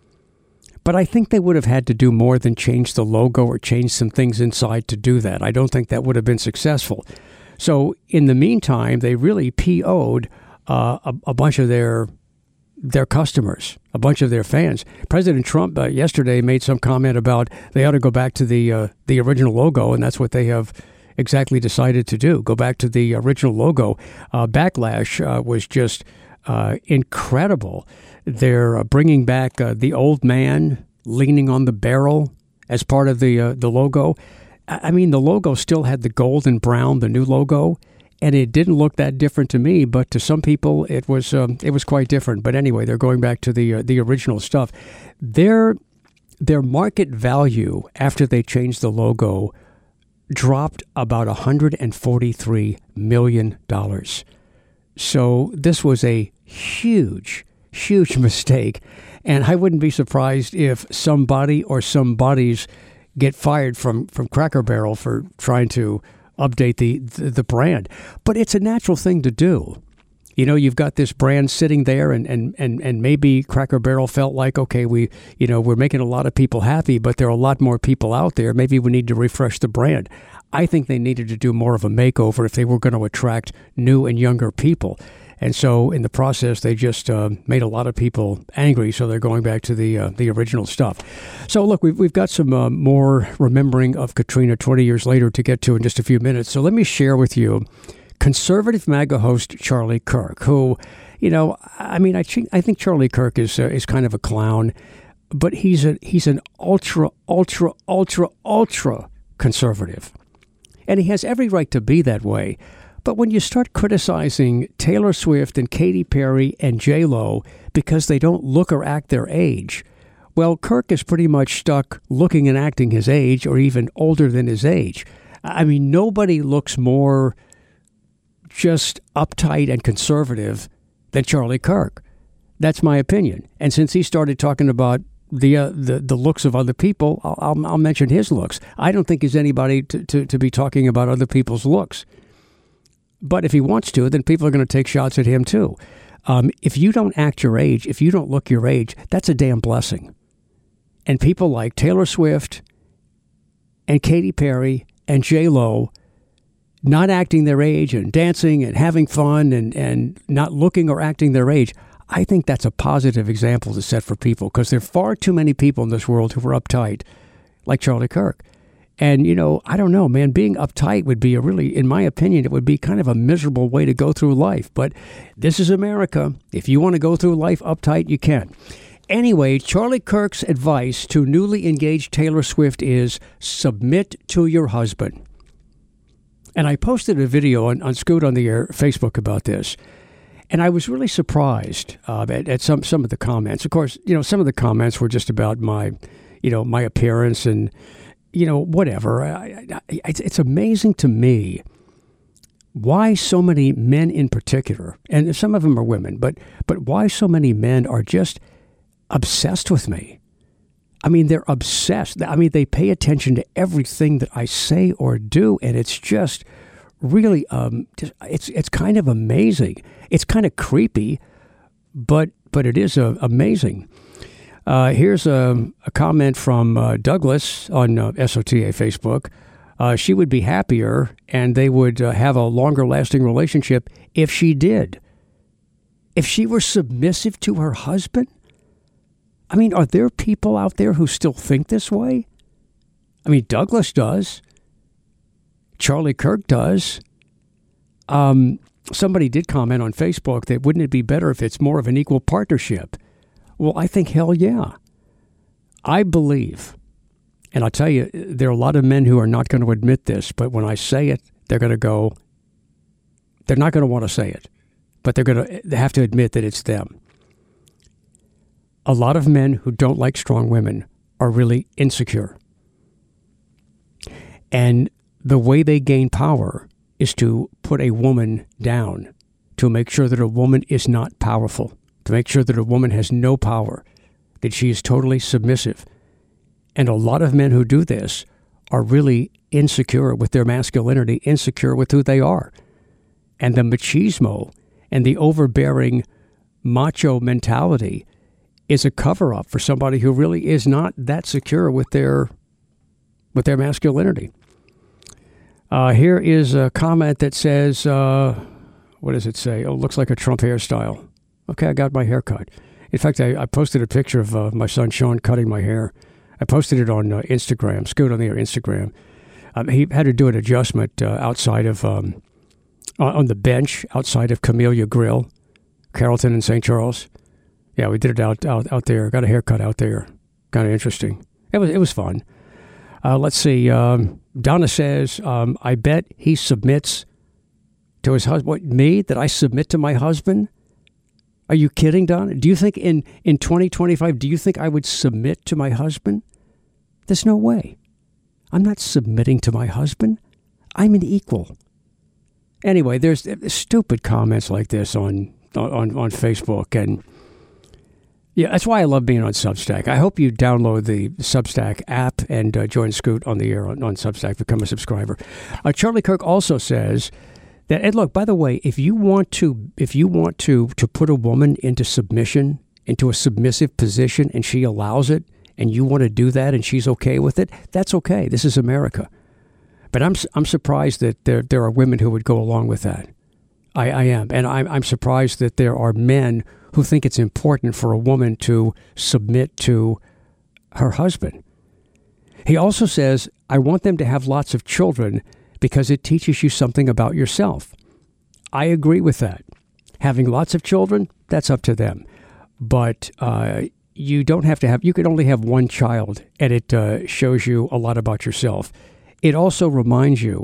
But I think they would have had to do more than change the logo or change some things inside to do that. I don't think that would have been successful. So in the meantime, they really P O'd uh, a, a bunch of their their customers, a bunch of their fans. President Trump uh, yesterday made some comment about they ought to go back to the uh, the original logo, and that's what they have exactly decided to do. Go back to the original logo. Uh, backlash uh, was just uh, incredible. They're uh, bringing back uh, the old man leaning on the barrel as part of the uh, the logo. I mean, the logo still had the gold and brown, the new logo, and it didn't look that different to me. But to some people, it was um, it was quite different. But anyway, they're going back to the uh, the original stuff. Their their market value after they changed the logo dropped about one hundred forty-three million dollars. So this was a huge. Huge mistake. And I wouldn't be surprised if somebody or somebodies get fired from, from Cracker Barrel for trying to update the, the, the brand. But it's a natural thing to do. You know, you've got this brand sitting there and, and, and, and maybe Cracker Barrel felt like, okay, we, you know, we're making a lot of people happy, but there are a lot more people out there. Maybe we need to refresh the brand. I think they needed to do more of a makeover if they were going to attract new and younger people. And so in the process, they just uh, made a lot of people angry. So they're going back to the uh, the original stuff. So look, we've, we've got some uh, more remembering of Katrina twenty years later to get to in just a few minutes. So let me share with you conservative MAGA host Charlie Kirk, who, you know, I mean, I think I think Charlie Kirk is uh, is kind of a clown, but he's a he's an ultra, ultra, ultra, ultra conservative. And he has every right to be that way. But when you start criticizing Taylor Swift and Katy Perry and J-Lo because they don't look or act their age, well, Kirk is pretty much stuck looking and acting his age or even older than his age. I mean, nobody looks more just uptight and conservative than Charlie Kirk. That's my opinion. And since he started talking about the uh, the, the looks of other people, I'll, I'll, I'll mention his looks. I don't think he's anybody to, to, to be talking about other people's looks. But if he wants to, then people are going to take shots at him too. Um, if you don't act your age, if you don't look your age, that's a damn blessing. And people like Taylor Swift and Katy Perry and J-Lo not acting their age and dancing and having fun and, and not looking or acting their age, I think that's a positive example to set for people, because there are far too many people in this world who are uptight, like Charlie Kirk. And, you know, I don't know, man, being uptight would be a really, in my opinion, it would be kind of a miserable way to go through life. But this is America. If you want to go through life uptight, you can. Anyway, Charlie Kirk's advice to newly engaged Taylor Swift is submit to your husband. And I posted a video on, on Scoot on the Air Facebook about this. And I was really surprised uh, at, at some, some of the comments. Of course, you know, some of the comments were just about my, you know, my appearance and, you know, whatever. I, I, it's, it's amazing to me why so many men in particular, and some of them are women, but but why so many men are just obsessed with me. I mean, they're obsessed. I mean, they pay attention to everything that I say or do, and it's just really, um, just, it's it's kind of amazing. It's kind of creepy, but but it is uh, amazing. Uh, here's a, a comment from uh, Douglas on uh, S O T A Facebook. Uh, she would be happier, and they would uh, have a longer-lasting relationship if she did. If she were submissive to her husband? I mean, are there people out there who still think this way? I mean, Douglas does. Charlie Kirk does. Um, somebody did comment on Facebook that wouldn't it be better if it's more of an equal partnership? Well, I think hell yeah. I believe, and I'll tell you, there are a lot of men who are not going to admit this, but when I say it, they're going to go, they're not going to want to say it, but they're going to they have to admit that it's them. A lot of men who don't like strong women are really insecure. And the way they gain power is to put a woman down, to make sure that a woman is not powerful, to make sure that a woman has no power, that she is totally submissive. And a lot of men who do this are really insecure with their masculinity, insecure with who they are. And the machismo and the overbearing macho mentality is a cover-up for somebody who really is not that secure with their with their masculinity. Uh, here is a comment that says, uh, what does it say? Oh, it looks like a Trump hairstyle. Okay, I got my hair cut. In fact, I, I posted a picture of uh, my son Sean cutting my hair. I posted it on uh, Instagram, Scoot on the Air Instagram. Um, he had to do an adjustment uh, outside of, um, on the bench outside of Camellia Grill, Carrollton and Saint Charles. Yeah, we did it out, out out there. Got a haircut out there. Kind of interesting. It was it was fun. Uh, let's see. Um, Donna says, um, I bet he submits to his husband. What, me? That I submit to my husband? Are you kidding, Donna? Do you think in, in twenty twenty-five, do you think I would submit to my husband? There's no way. I'm not submitting to my husband. I'm an equal. Anyway, there's, there's stupid comments like this on, on, on Facebook, and yeah, that's why I love being on Substack. I hope you download the Substack app and uh, join Scoot on the Air on, on Substack. Become a subscriber. Uh, Charlie Kirk also says that, and look, by the way, if you want to, if you want to, to put a woman into submission, into a submissive position, and she allows it, and you want to do that, and she's okay with it, that's okay. This is America. But I'm I'm surprised that there there are women who would go along with that. I, I am, and I'm I'm surprised that there are men who think it's important for a woman to submit to her husband. He also says, I want them to have lots of children because it teaches you something about yourself. I agree with that. Having lots of children, that's up to them. But uh, you don't have to have, you can only have one child, and it uh, shows you a lot about yourself. It also reminds you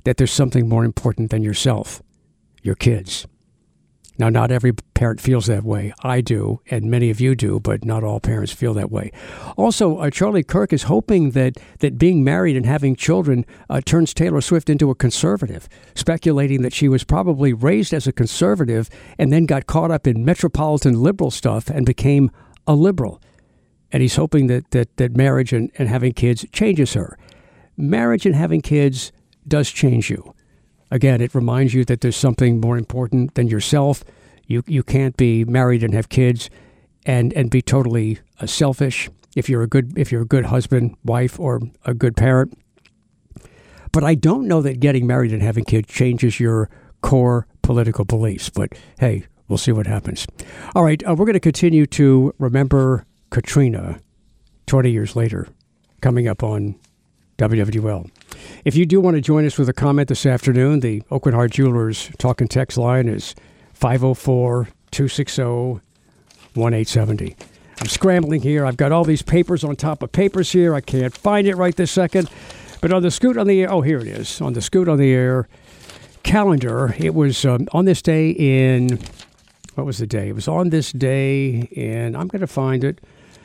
that there's something more important than yourself, your kids. Now, not every parent feels that way. I do, and many of you do, but not all parents feel that way. Also, uh, Charlie Kirk is hoping that, that being married and having children uh, turns Taylor Swift into a conservative, speculating that she was probably raised as a conservative and then got caught up in metropolitan liberal stuff and became a liberal. And he's hoping that, that, that marriage and, and having kids changes her. Marriage and having kids does change you. Again, it reminds you that there's something more important than yourself. You you can't be married and have kids and, and be totally uh, selfish if you're a good if you're a good husband, wife, or a good parent. But I don't know that getting married and having kids changes your core political beliefs. But hey, we'll see what happens. All right, uh, we're going to continue to remember Katrina twenty years later, coming up on W W L. If you do want to join us with a comment this afternoon, the Oakwood Heart Jewelers talk and text line is five oh four, two six oh, one eight seven oh. I'm scrambling here. I've got all these papers on top of papers here. I can't find it right this second. But on the Scoot on the Air, oh, here it is. On the Scoot on the Air calendar, it was um, on this day in, what was the day? It was on this day in, I'm going to find it.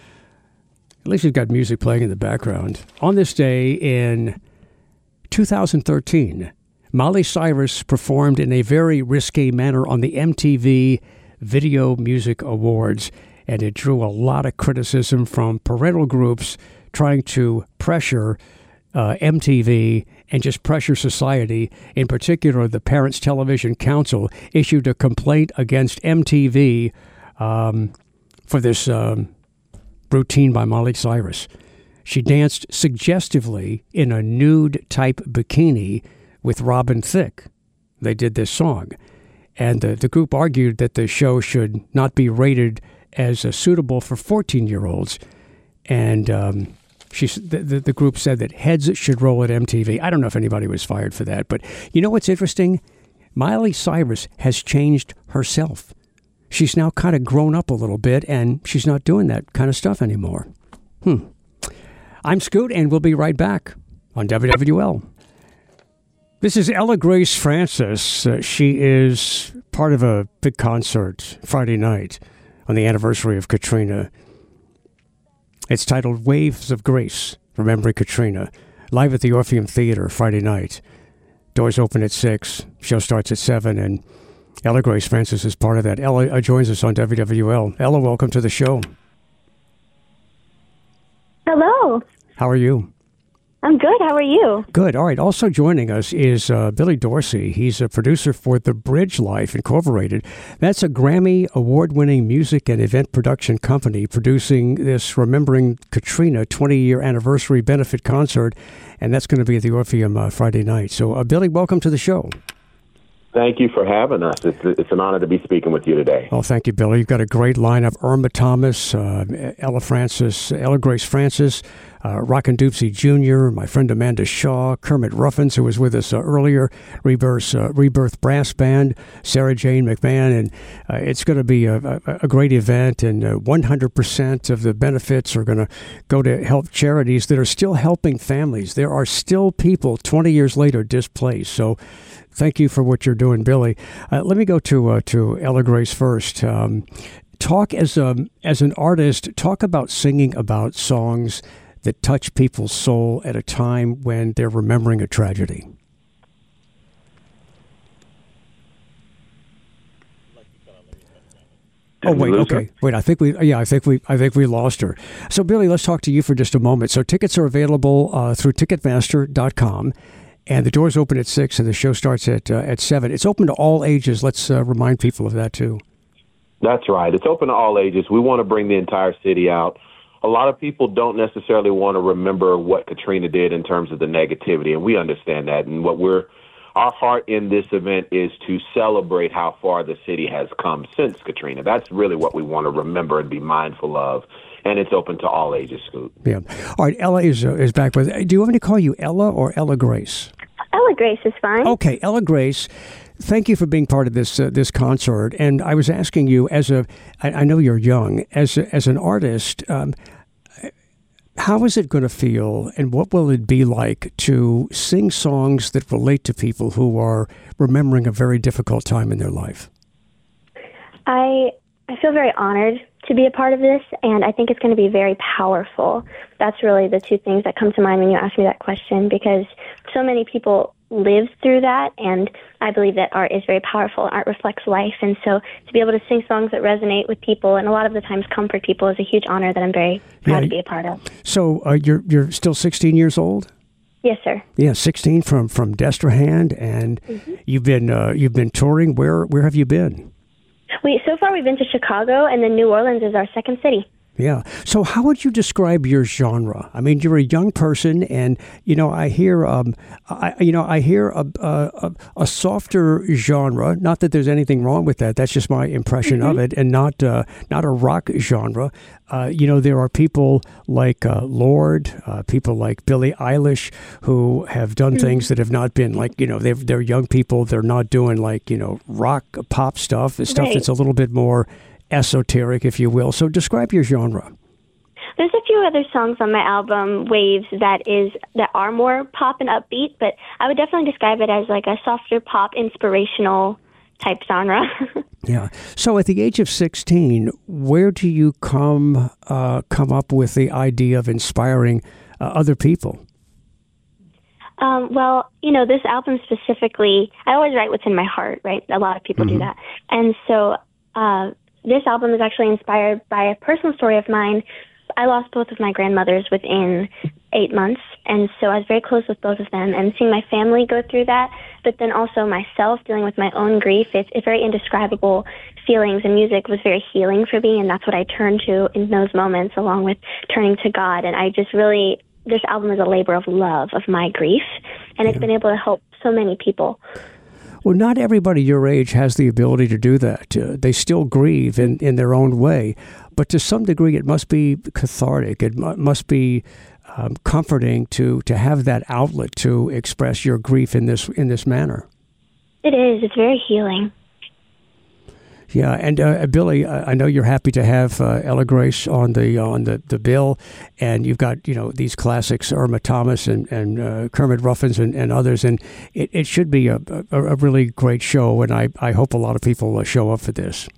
At least it's got music playing in the background. On this day in two thousand thirteen, Miley Cyrus performed in a very risque manner on the M T V Video Music Awards, and it drew a lot of criticism from parental groups trying to pressure uh, M T V and just pressure society. In particular, the Parents Television Council issued a complaint against M T V um, for this um, routine by Miley Cyrus. She danced suggestively in a nude-type bikini with Robin Thicke. They did this song. And the, the group argued that the show should not be rated as uh, suitable for fourteen-year-olds. And um, she, the, the, the group said that heads should roll at M T V. I don't know if anybody was fired for that. But you know what's interesting? Miley Cyrus has changed herself. She's now kind of grown up a little bit, and she's not doing that kind of stuff anymore. Hmm. I'm Scoot, and we'll be right back on W W L. This is Ella Grace Francis. Uh, she is part of a big concert Friday night on the anniversary of Katrina. It's titled Waves of Grace, Remembering Katrina, live at the Orpheum Theater Friday night. Doors open at six, show starts at seven, and Ella Grace Francis is part of that. Ella uh, joins us on W W L. Ella, welcome to the show. Hello. How are you? I'm good. How are you? Good. All right. Also joining us is uh, Billy Dorsey. He's a producer for The Bridge Life Incorporated. That's a Grammy award-winning music and event production company producing this Remembering Katrina twenty-year anniversary benefit concert, and that's going to be at the Orpheum uh, Friday night. So, uh, Billy, welcome to the show. Thank you for having us. It's, it's an honor to be speaking with you today. Oh, thank you, Billy. You've got a great lineup. Irma Thomas, uh, Ella Francis, Ella Grace Francis, uh, Rockin' Doopsie Junior, my friend Amanda Shaw, Kermit Ruffins, who was with us uh, earlier, Rebirth, uh, Rebirth Brass Band, Sarah Jane McMahon, and uh, it's going to be a, a, a great event, and uh, one hundred percent of the benefits are going to go to help charities that are still helping families. There are still people twenty years later displaced, so thank you for what you're doing, Billy. Uh, let me go to uh, to Ella Grace first. Um, talk as a as an artist. Talk about singing about songs that touch people's soul at a time when they're remembering a tragedy. Oh wait, okay, wait. I think we, yeah, I think we, I think we lost her. So Billy, let's talk to you for just a moment. So tickets are available uh, through Ticketmaster dot com. And the doors open at six, and the show starts at uh, at seven. It's open to all ages. Let's uh, remind people of that too. That's right. It's open to all ages. We want to bring the entire city out. A lot of people don't necessarily want to remember what Katrina did in terms of the negativity, and we understand that. And what we're our heart in this event is to celebrate how far the city has come since Katrina. That's really what we want to remember and be mindful of. And it's open to all ages, Scoot. Yeah. All right. Ella is uh, is back with. Do you want me to call you Ella or Ella Grace? Ella Grace is fine. Okay, Ella Grace. Thank you for being part of this uh, this concert. And I was asking you, as a, I, I know you're young, as a, as an artist, um, how is it going to feel, and what will it be like to sing songs that relate to people who are remembering a very difficult time in their life? I I feel very honored to be a part of this, and I think it's going to be very powerful. That's really the two things that come to mind when you ask me that question, because so many people live through that, and I believe that art is very powerful. Art reflects life, and so to be able to sing songs that resonate with people and a lot of the times comfort people is a huge honor that I'm very proud yeah. to be a part of. So uh, you're you're still sixteen years old? Yes, sir. Yeah, sixteen from from Destrehan, and mm-hmm. you've been uh, you've been touring. Where where have you been? We so far we've been to Chicago, and then New Orleans is our second city. Yeah. So how would you describe your genre? I mean, you're a young person, and you know, I hear, um, I you know, I hear a a, a softer genre. Not that there's anything wrong with that. That's just my impression mm-hmm. of it, and not uh, not a rock genre. Uh, you know, there are people like uh, Lorde, uh, people like Billie Eilish, who have done mm-hmm. things that have not been like, you know, they're they're young people. They're not doing like, you know, rock pop stuff. Stuff right. that's a little bit more esoteric, if you will. So describe your genre. There's a few other songs on my album, Waves, that is that are more pop and upbeat, but I would definitely describe it as like a softer pop, inspirational type genre. Yeah. So at the age of sixteen, where do you come uh, come up with the idea of inspiring uh, other people? Um, well, you know, this album specifically, I always write what's in my heart, right? A lot of people mm-hmm. do that. And so uh, this album is actually inspired by a personal story of mine. I lost both of my grandmothers within eight months, and so I was very close with both of them. And seeing my family go through that, but then also myself dealing with my own grief, it's, it's very indescribable feelings, and music was very healing for me, and that's what I turned to in those moments, along with turning to God. And I just really, this album is a labor of love of my grief, and it's yeah. been able to help so many people. Well, not everybody your age has the ability to do that. Uh, they still grieve in, in their own way. But to some degree, it must be cathartic. It mu- must be um, comforting to, to have that outlet to express your grief in this in this manner. It is. It's very healing. Yeah, and uh, Billy, I know you're happy to have uh, Ella Grace on the on the, the bill, and you've got, you know, these classics, Irma Thomas and and uh, Kermit Ruffins and, and others, and it, it should be a, a a really great show, and I, I hope a lot of people uh, show up for this.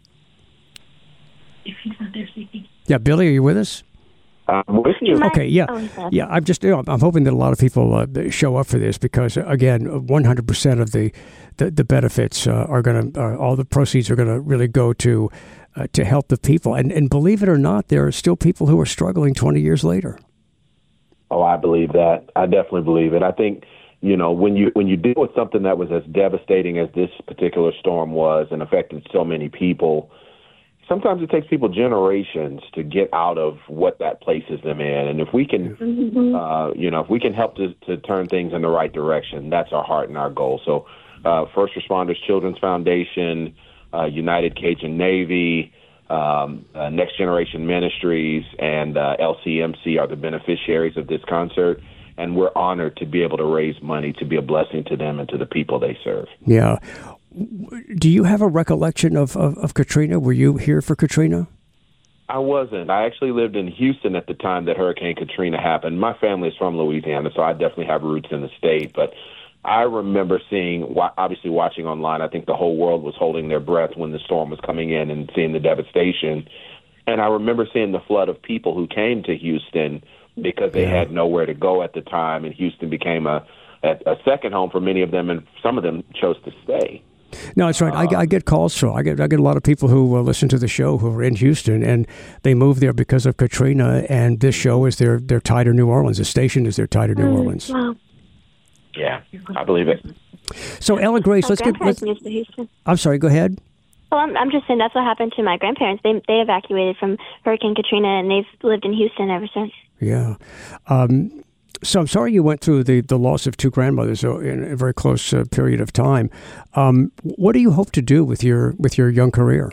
If he's not there speaking. Yeah, Billy, are you with us? I'm with you. Okay, yeah, oh, yeah. I'm just, you know, I'm hoping that a lot of people uh, show up for this because, again, one hundred percent of the the, the benefits uh, are going to, uh, all the proceeds are going to really go to uh, to help the people. And and believe it or not, there are still people who are struggling twenty years later. Oh, I believe that. I definitely believe it. I think, you know, when you when you deal with something that was as devastating as this particular storm was and affected so many people, sometimes it takes people generations to get out of what that places them in. And if we can, mm-hmm. uh, you know, if we can help to, to turn things in the right direction, that's our heart and our goal. So uh, First Responders Children's Foundation, uh, United Cajun Navy, um, uh, Next Generation Ministries, and uh, L C M C are the beneficiaries of this concert. And we're honored to be able to raise money to be a blessing to them and to the people they serve. Yeah. Do you have a recollection of, of, of Katrina? Were you here for Katrina? I wasn't. I actually lived in Houston at the time that Hurricane Katrina happened. My family is from Louisiana, so I definitely have roots in the state. But I remember seeing, obviously watching online, I think the whole world was holding their breath when the storm was coming in and seeing the devastation. And I remember seeing the flood of people who came to Houston because they yeah. had nowhere to go at the time, and Houston became a, a, a second home for many of them, and some of them chose to stay. No, that's right. I, I get calls from I get I get a lot of people who uh, listen to the show who are in Houston, and they moved there because of Katrina. And this show is their their tie to New Orleans. The station is their tie to New Orleans. Wow. Yeah, I believe it. So Ella Grace, my let's get. Let's, moved to Houston. I'm sorry. Go ahead. Well, I'm, I'm just saying that's what happened to my grandparents. They they evacuated from Hurricane Katrina, and they've lived in Houston ever since. Yeah. Um, So I'm sorry you went through the, the loss of two grandmothers in a very close uh, period of time. Um, what do you hope to do with your with your young career?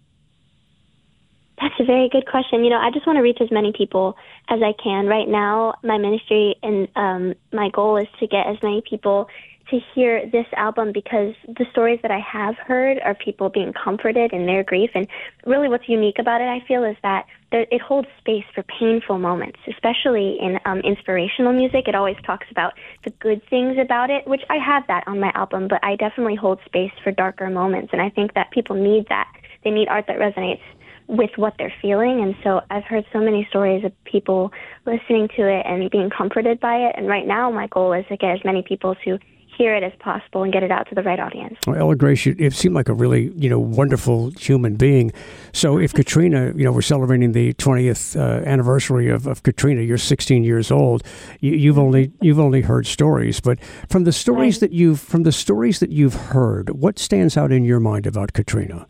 That's a very good question. You know, I just want to reach as many people as I can. Right now, my ministry and um, my goal is to get as many people to hear this album because the stories that I have heard are people being comforted in their grief. And really what's unique about it, I feel, is that there, it holds space for painful moments, especially in um, inspirational music. It always talks about the good things about it, which I have that on my album, but I definitely hold space for darker moments. And I think that people need that. They need art that resonates with what they're feeling. And so I've heard so many stories of people listening to it and being comforted by it. And right now my goal is to get as many people to hear it as possible and get it out to the right audience. Well, Ella Grace, it seemed like a really, you know, wonderful human being. So if Katrina, you know, we're celebrating the twentieth uh, anniversary of, of Katrina, you're sixteen years old. You, you've only you've only heard stories, but from the stories right. that you've from the stories that you've heard, what stands out in your mind about Katrina?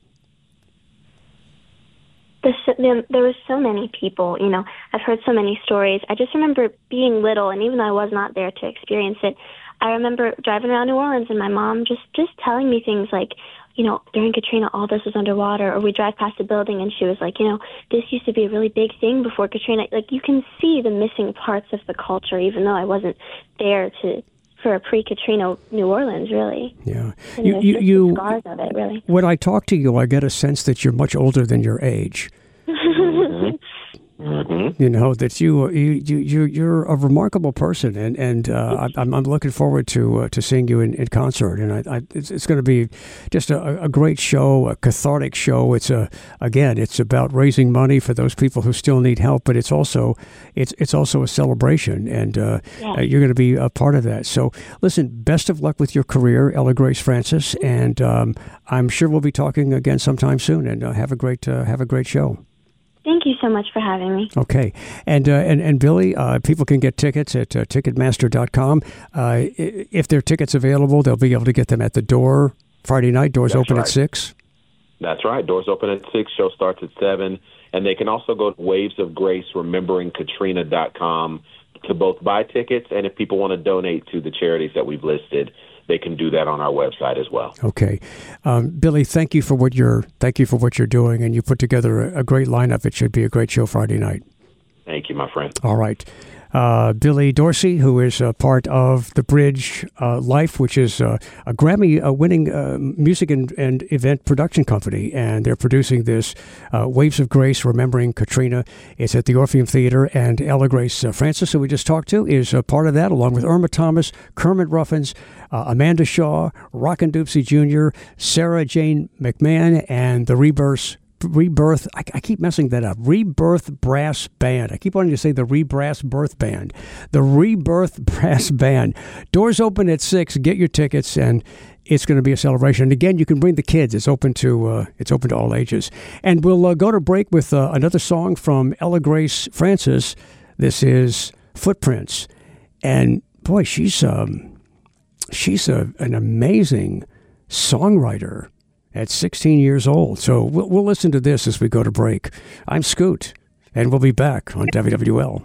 The, the, there were so many people, you know, I've heard so many stories. I just remember being little, and even though I was not there to experience it, I remember driving around New Orleans and my mom just, just telling me things like, you know, during Katrina, all this was underwater. Or we drive past a building and she was like, you know, this used to be a really big thing before Katrina. Like, you can see the missing parts of the culture, even though I wasn't there to for a pre-Katrina New Orleans, really. Yeah. And you, you, you, scars of it, really. When I talk to you, I get a sense that you're much older than your age. Mm-hmm. Mm-hmm. You know that you you you you're a remarkable person, and and uh, I'm I'm looking forward to uh, to seeing you in, in concert, and I, I it's, it's going to be just a, a great show, a cathartic show. It's a again, it's about raising money for those people who still need help, but it's also it's it's also a celebration, and uh, yeah. uh, you're going to be a part of that. So listen, best of luck with your career, Ella Grace Francis, and um, I'm sure we'll be talking again sometime soon. And uh, have a great uh, have a great show. Thank you so much for having me. Okay. And uh, and, and Billy, uh, people can get tickets at uh, ticketmaster dot com. Uh, if there are tickets available, they'll be able to get them at the door Friday night. Doors That's open right. at six. That's right. Doors open at six. Show starts at seven. And they can also go to Waves of Grace Remembering Katrina dot com to both buy tickets, and if people want to donate to the charities that we've listed, they can do that on our website as well. Okay, um, Billy, thank you for what you're thank you for what you're doing, and you put together a, a great lineup. It should be a great show Friday night. Thank you, my friend. All right. Uh, Billy Dorsey, who is a part of The Bridge uh, Life, which is uh, a Grammy-winning uh, music and, and event production company, and they're producing this uh, Waves of Grace, Remembering Katrina. It's at the Orpheum Theater, and Ella Grace uh, Francis, who we just talked to, is a part of that, along with Irma Thomas, Kermit Ruffins, uh, Amanda Shaw, Rockin' Doopsie Junior, Sarah Jane McMahon, and the Rebirth Rebirth, I, I keep messing that up. Rebirth Brass Band. I keep wanting to say the Rebirth Birth Band. The Rebirth Brass Band. Doors open at six. Get your tickets, and it's going to be a celebration. And again, you can bring the kids. It's open to uh, it's open to all ages. And we'll uh, go to break with uh, another song from Ella Grace Francis. This is Footprints, and boy, she's um, she's a, an amazing songwriter at sixteen years old. So we'll, we'll listen to this as we go to break. I'm Scoot, and we'll be back on W W L.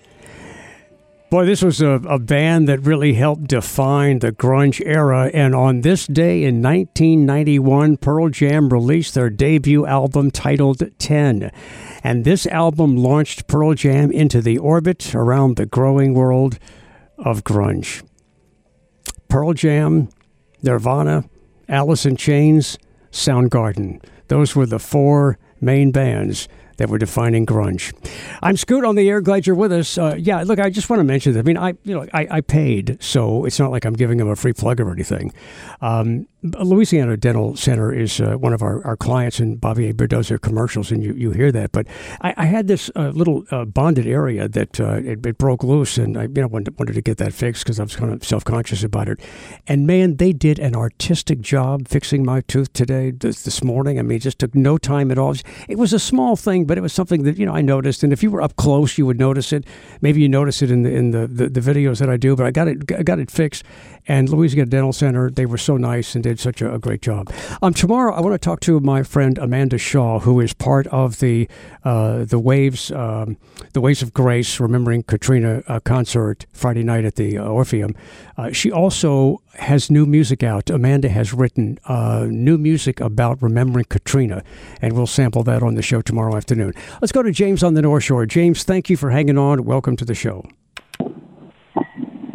Boy, this was a, a band that really helped define the grunge era, and on this day in nineteen ninety-one, Pearl Jam released their debut album titled ten. And this album launched Pearl Jam into the orbit around the growing world of grunge. Pearl Jam, Nirvana, Alice in Chains, Soundgarden. Those were the four main bands that were defining grunge. I'm Scoot on the air. Glad you're with us. Uh, yeah, look, I just want to mention that. I mean, I you know, I, I paid, so it's not like I'm giving them a free plug or anything. Um, Louisiana Dental Center is uh, one of our, our clients, and Bobby Aber does their commercials, and you, you hear that. But I, I had this uh, little uh, bonded area that uh, it, it broke loose, and I you know wanted, wanted to get that fixed because I was kind of self-conscious about it. And man, they did an artistic job fixing my tooth today, this, this morning. I mean, it just took no time at all. It was a small thing, but it was something that, you know, I noticed. And if you were up close, you would notice it. Maybe you notice it in the in the, the, the videos that I do, but I got it I got it fixed. And Louisiana Dental Center, they were so nice and did such a, a great job. Um, tomorrow, I want to talk to my friend Amanda Shaw, who is part of the uh, the Waves um, the Waves of Grace, Remembering Katrina uh, concert Friday night at the uh, Orpheum. Uh, she also has new music out. Amanda has written uh, new music about remembering Katrina, and we'll sample that on the show tomorrow afternoon. Let's go to James on the North Shore. James, thank you for hanging on. Welcome to the show.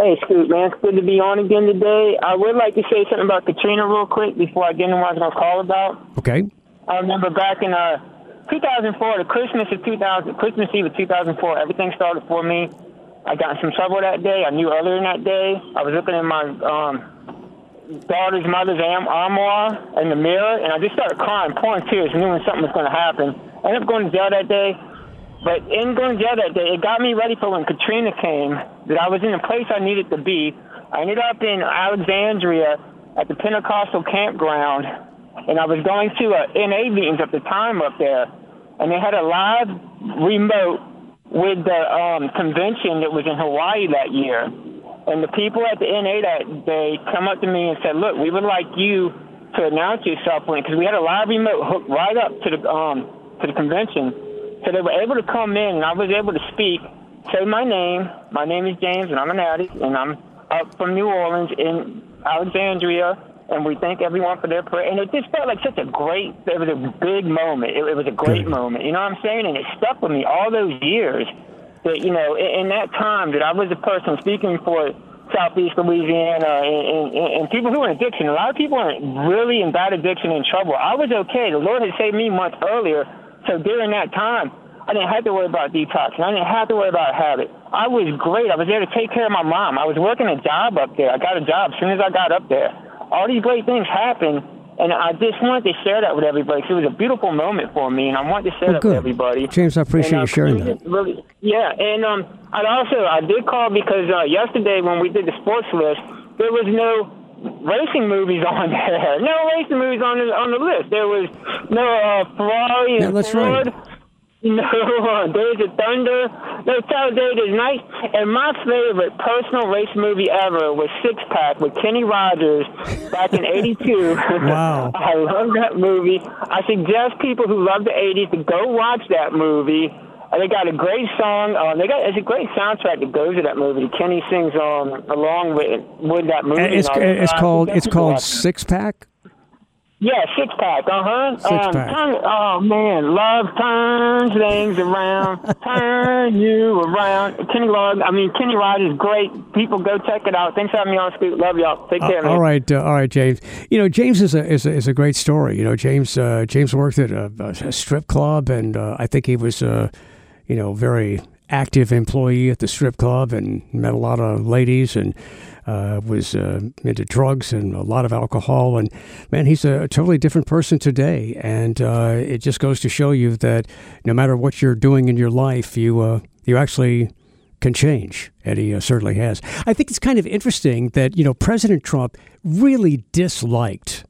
Hey, Scoot, man. It's good to be on again today. I would like to say something about Katrina real quick before I get into what I was going to call about. Okay. I remember back in uh, two thousand four, the Christmas of two thousand, Christmas Eve of two thousand four, everything started for me. I got in some trouble that day. I knew earlier in that day. I was looking at my um, daughter's mother's am- armoire in the mirror, and I just started crying, pouring tears, knowing something was going to happen. I ended up going to jail that day. But in going to jail that day, it got me ready for when Katrina came, that I was in a place I needed to be. I ended up in Alexandria at the Pentecostal campground, and I was going to uh, N A meetings at the time up there, and they had a live remote with the um, convention that was in Hawaii that year. And the people at the N A that day come up to me and said, look, we would like you to announce yourself, because we had a live remote hooked right up to the um, to the convention. So they were able to come in, and I was able to speak, say my name. My name is James, and I'm an addict, and I'm up from New Orleans in Alexandria, and we thank everyone for their prayer. And it just felt like such a great, it was a big moment. It, it was a great Good. moment. You know what I'm saying? And it stuck with me all those years that, you know, in, in that time that I was a person speaking for Southeast Louisiana and, and, and people who are in addiction. A lot of people are really in bad addiction and trouble. I was okay. The Lord had saved me months earlier. So during that time, I didn't have to worry about detox. I didn't have to worry about habit. I was great. I was there to take care of my mom. I was working a job up there. I got a job as soon as I got up there. All these great things happened, and I just wanted to share that with everybody. So it was a beautiful moment for me, and I wanted to share well, that good. with everybody. James, I appreciate and, uh, you sharing that. Really, yeah, and um, I also I did call because uh, yesterday when we did the sports list, there was no racing movies on there. No racing movies on the on the list. There was no uh, Ferrari and yeah, that's Ford. Right. No uh, Days of Thunder. No Talladega Nights. And my favorite personal race movie ever was Six Pack with Kenny Rogers back in eighty-two. Wow. I love that movie. I suggest people who love the eighties to go watch that movie. Uh, they got a great song. Uh, they got it's a great soundtrack that goes with that movie. Kenny sings um, along with with that movie. It's, it's uh, called it's called Six Pack. Yeah, Six Pack. Uh huh. Six um, Pack. Turn, oh man, love turns things around. Turn you around. Kenny Log. I mean Kenny Rogers, great. People go check it out. Thanks for having me on, Scoot. Love y'all. Take care, uh, man. All right, uh, all right, James. You know, James is a is a, is a great story. You know, James uh, James worked at a, a strip club, and uh, I think he was uh, you know very active employee at the strip club, and met a lot of ladies, and uh, was uh, into drugs and a lot of alcohol. And man, he's a totally different person today. And uh, it just goes to show you that no matter what you're doing in your life, you uh, you actually can change, and he uh, certainly has. I think it's kind of interesting that, you know, President Trump really disliked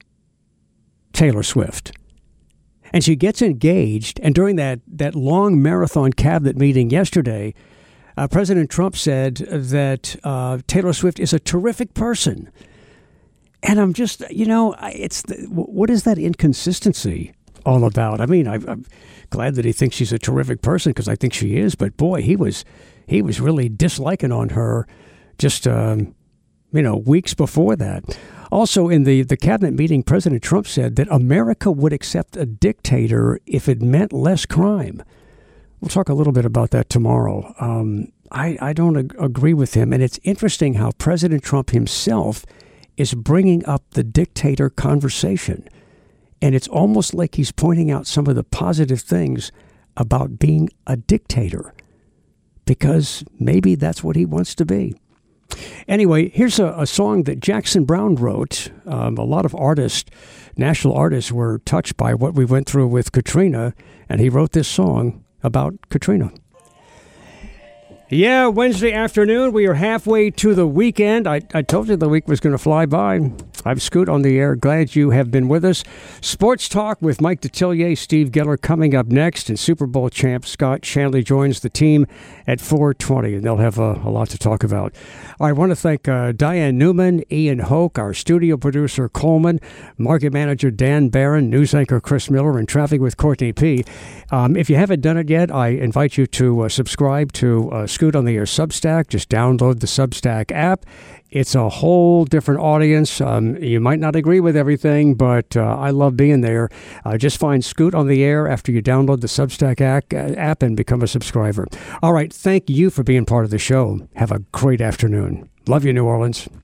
Taylor Swift. And she gets engaged, and during that, that long marathon cabinet meeting yesterday, uh, President Trump said that uh, Taylor Swift is a terrific person. And I'm just, you know, it's the, what is that inconsistency all about? I mean, I, I'm glad that he thinks she's a terrific person, because I think she is. But boy, he was he was really disliking on her just, um, you know, weeks before that. Also, in the, the cabinet meeting, President Trump said that America would accept a dictator if it meant less crime. We'll talk a little bit about that tomorrow. Um, I, I don't ag- agree with him. And it's interesting how President Trump himself is bringing up the dictator conversation. And it's almost like he's pointing out some of the positive things about being a dictator, because maybe that's what he wants to be. Anyway, here's a, a song that Jackson Browne wrote. Um, a lot of artists, national artists, were touched by what we went through with Katrina, and he wrote this song about Katrina. Yeah, Wednesday afternoon, we are halfway to the weekend. I, I told you the week was going to fly by. I'm Scoot on the air. Glad you have been with us. Sports Talk with Mike Detillier, Steve Geller coming up next, and Super Bowl champ Scott Shanley joins the team at four twenty, and they'll have a, a lot to talk about. I want to thank uh, Diane Newman, Ian Hoke, our studio producer Coleman, market manager Dan Barron, news anchor Chris Miller, and Traffic with Courtney P. Um, if you haven't done it yet, I invite you to uh, subscribe to uh, Scoot on the Air Substack. Just download the Substack app. It's a whole different audience. Um, you might not agree with everything, but uh, I love being there. Uh, just find Scoot on the Air after you download the Substack app and become a subscriber. All right. Thank you for being part of the show. Have a great afternoon. Love you, New Orleans.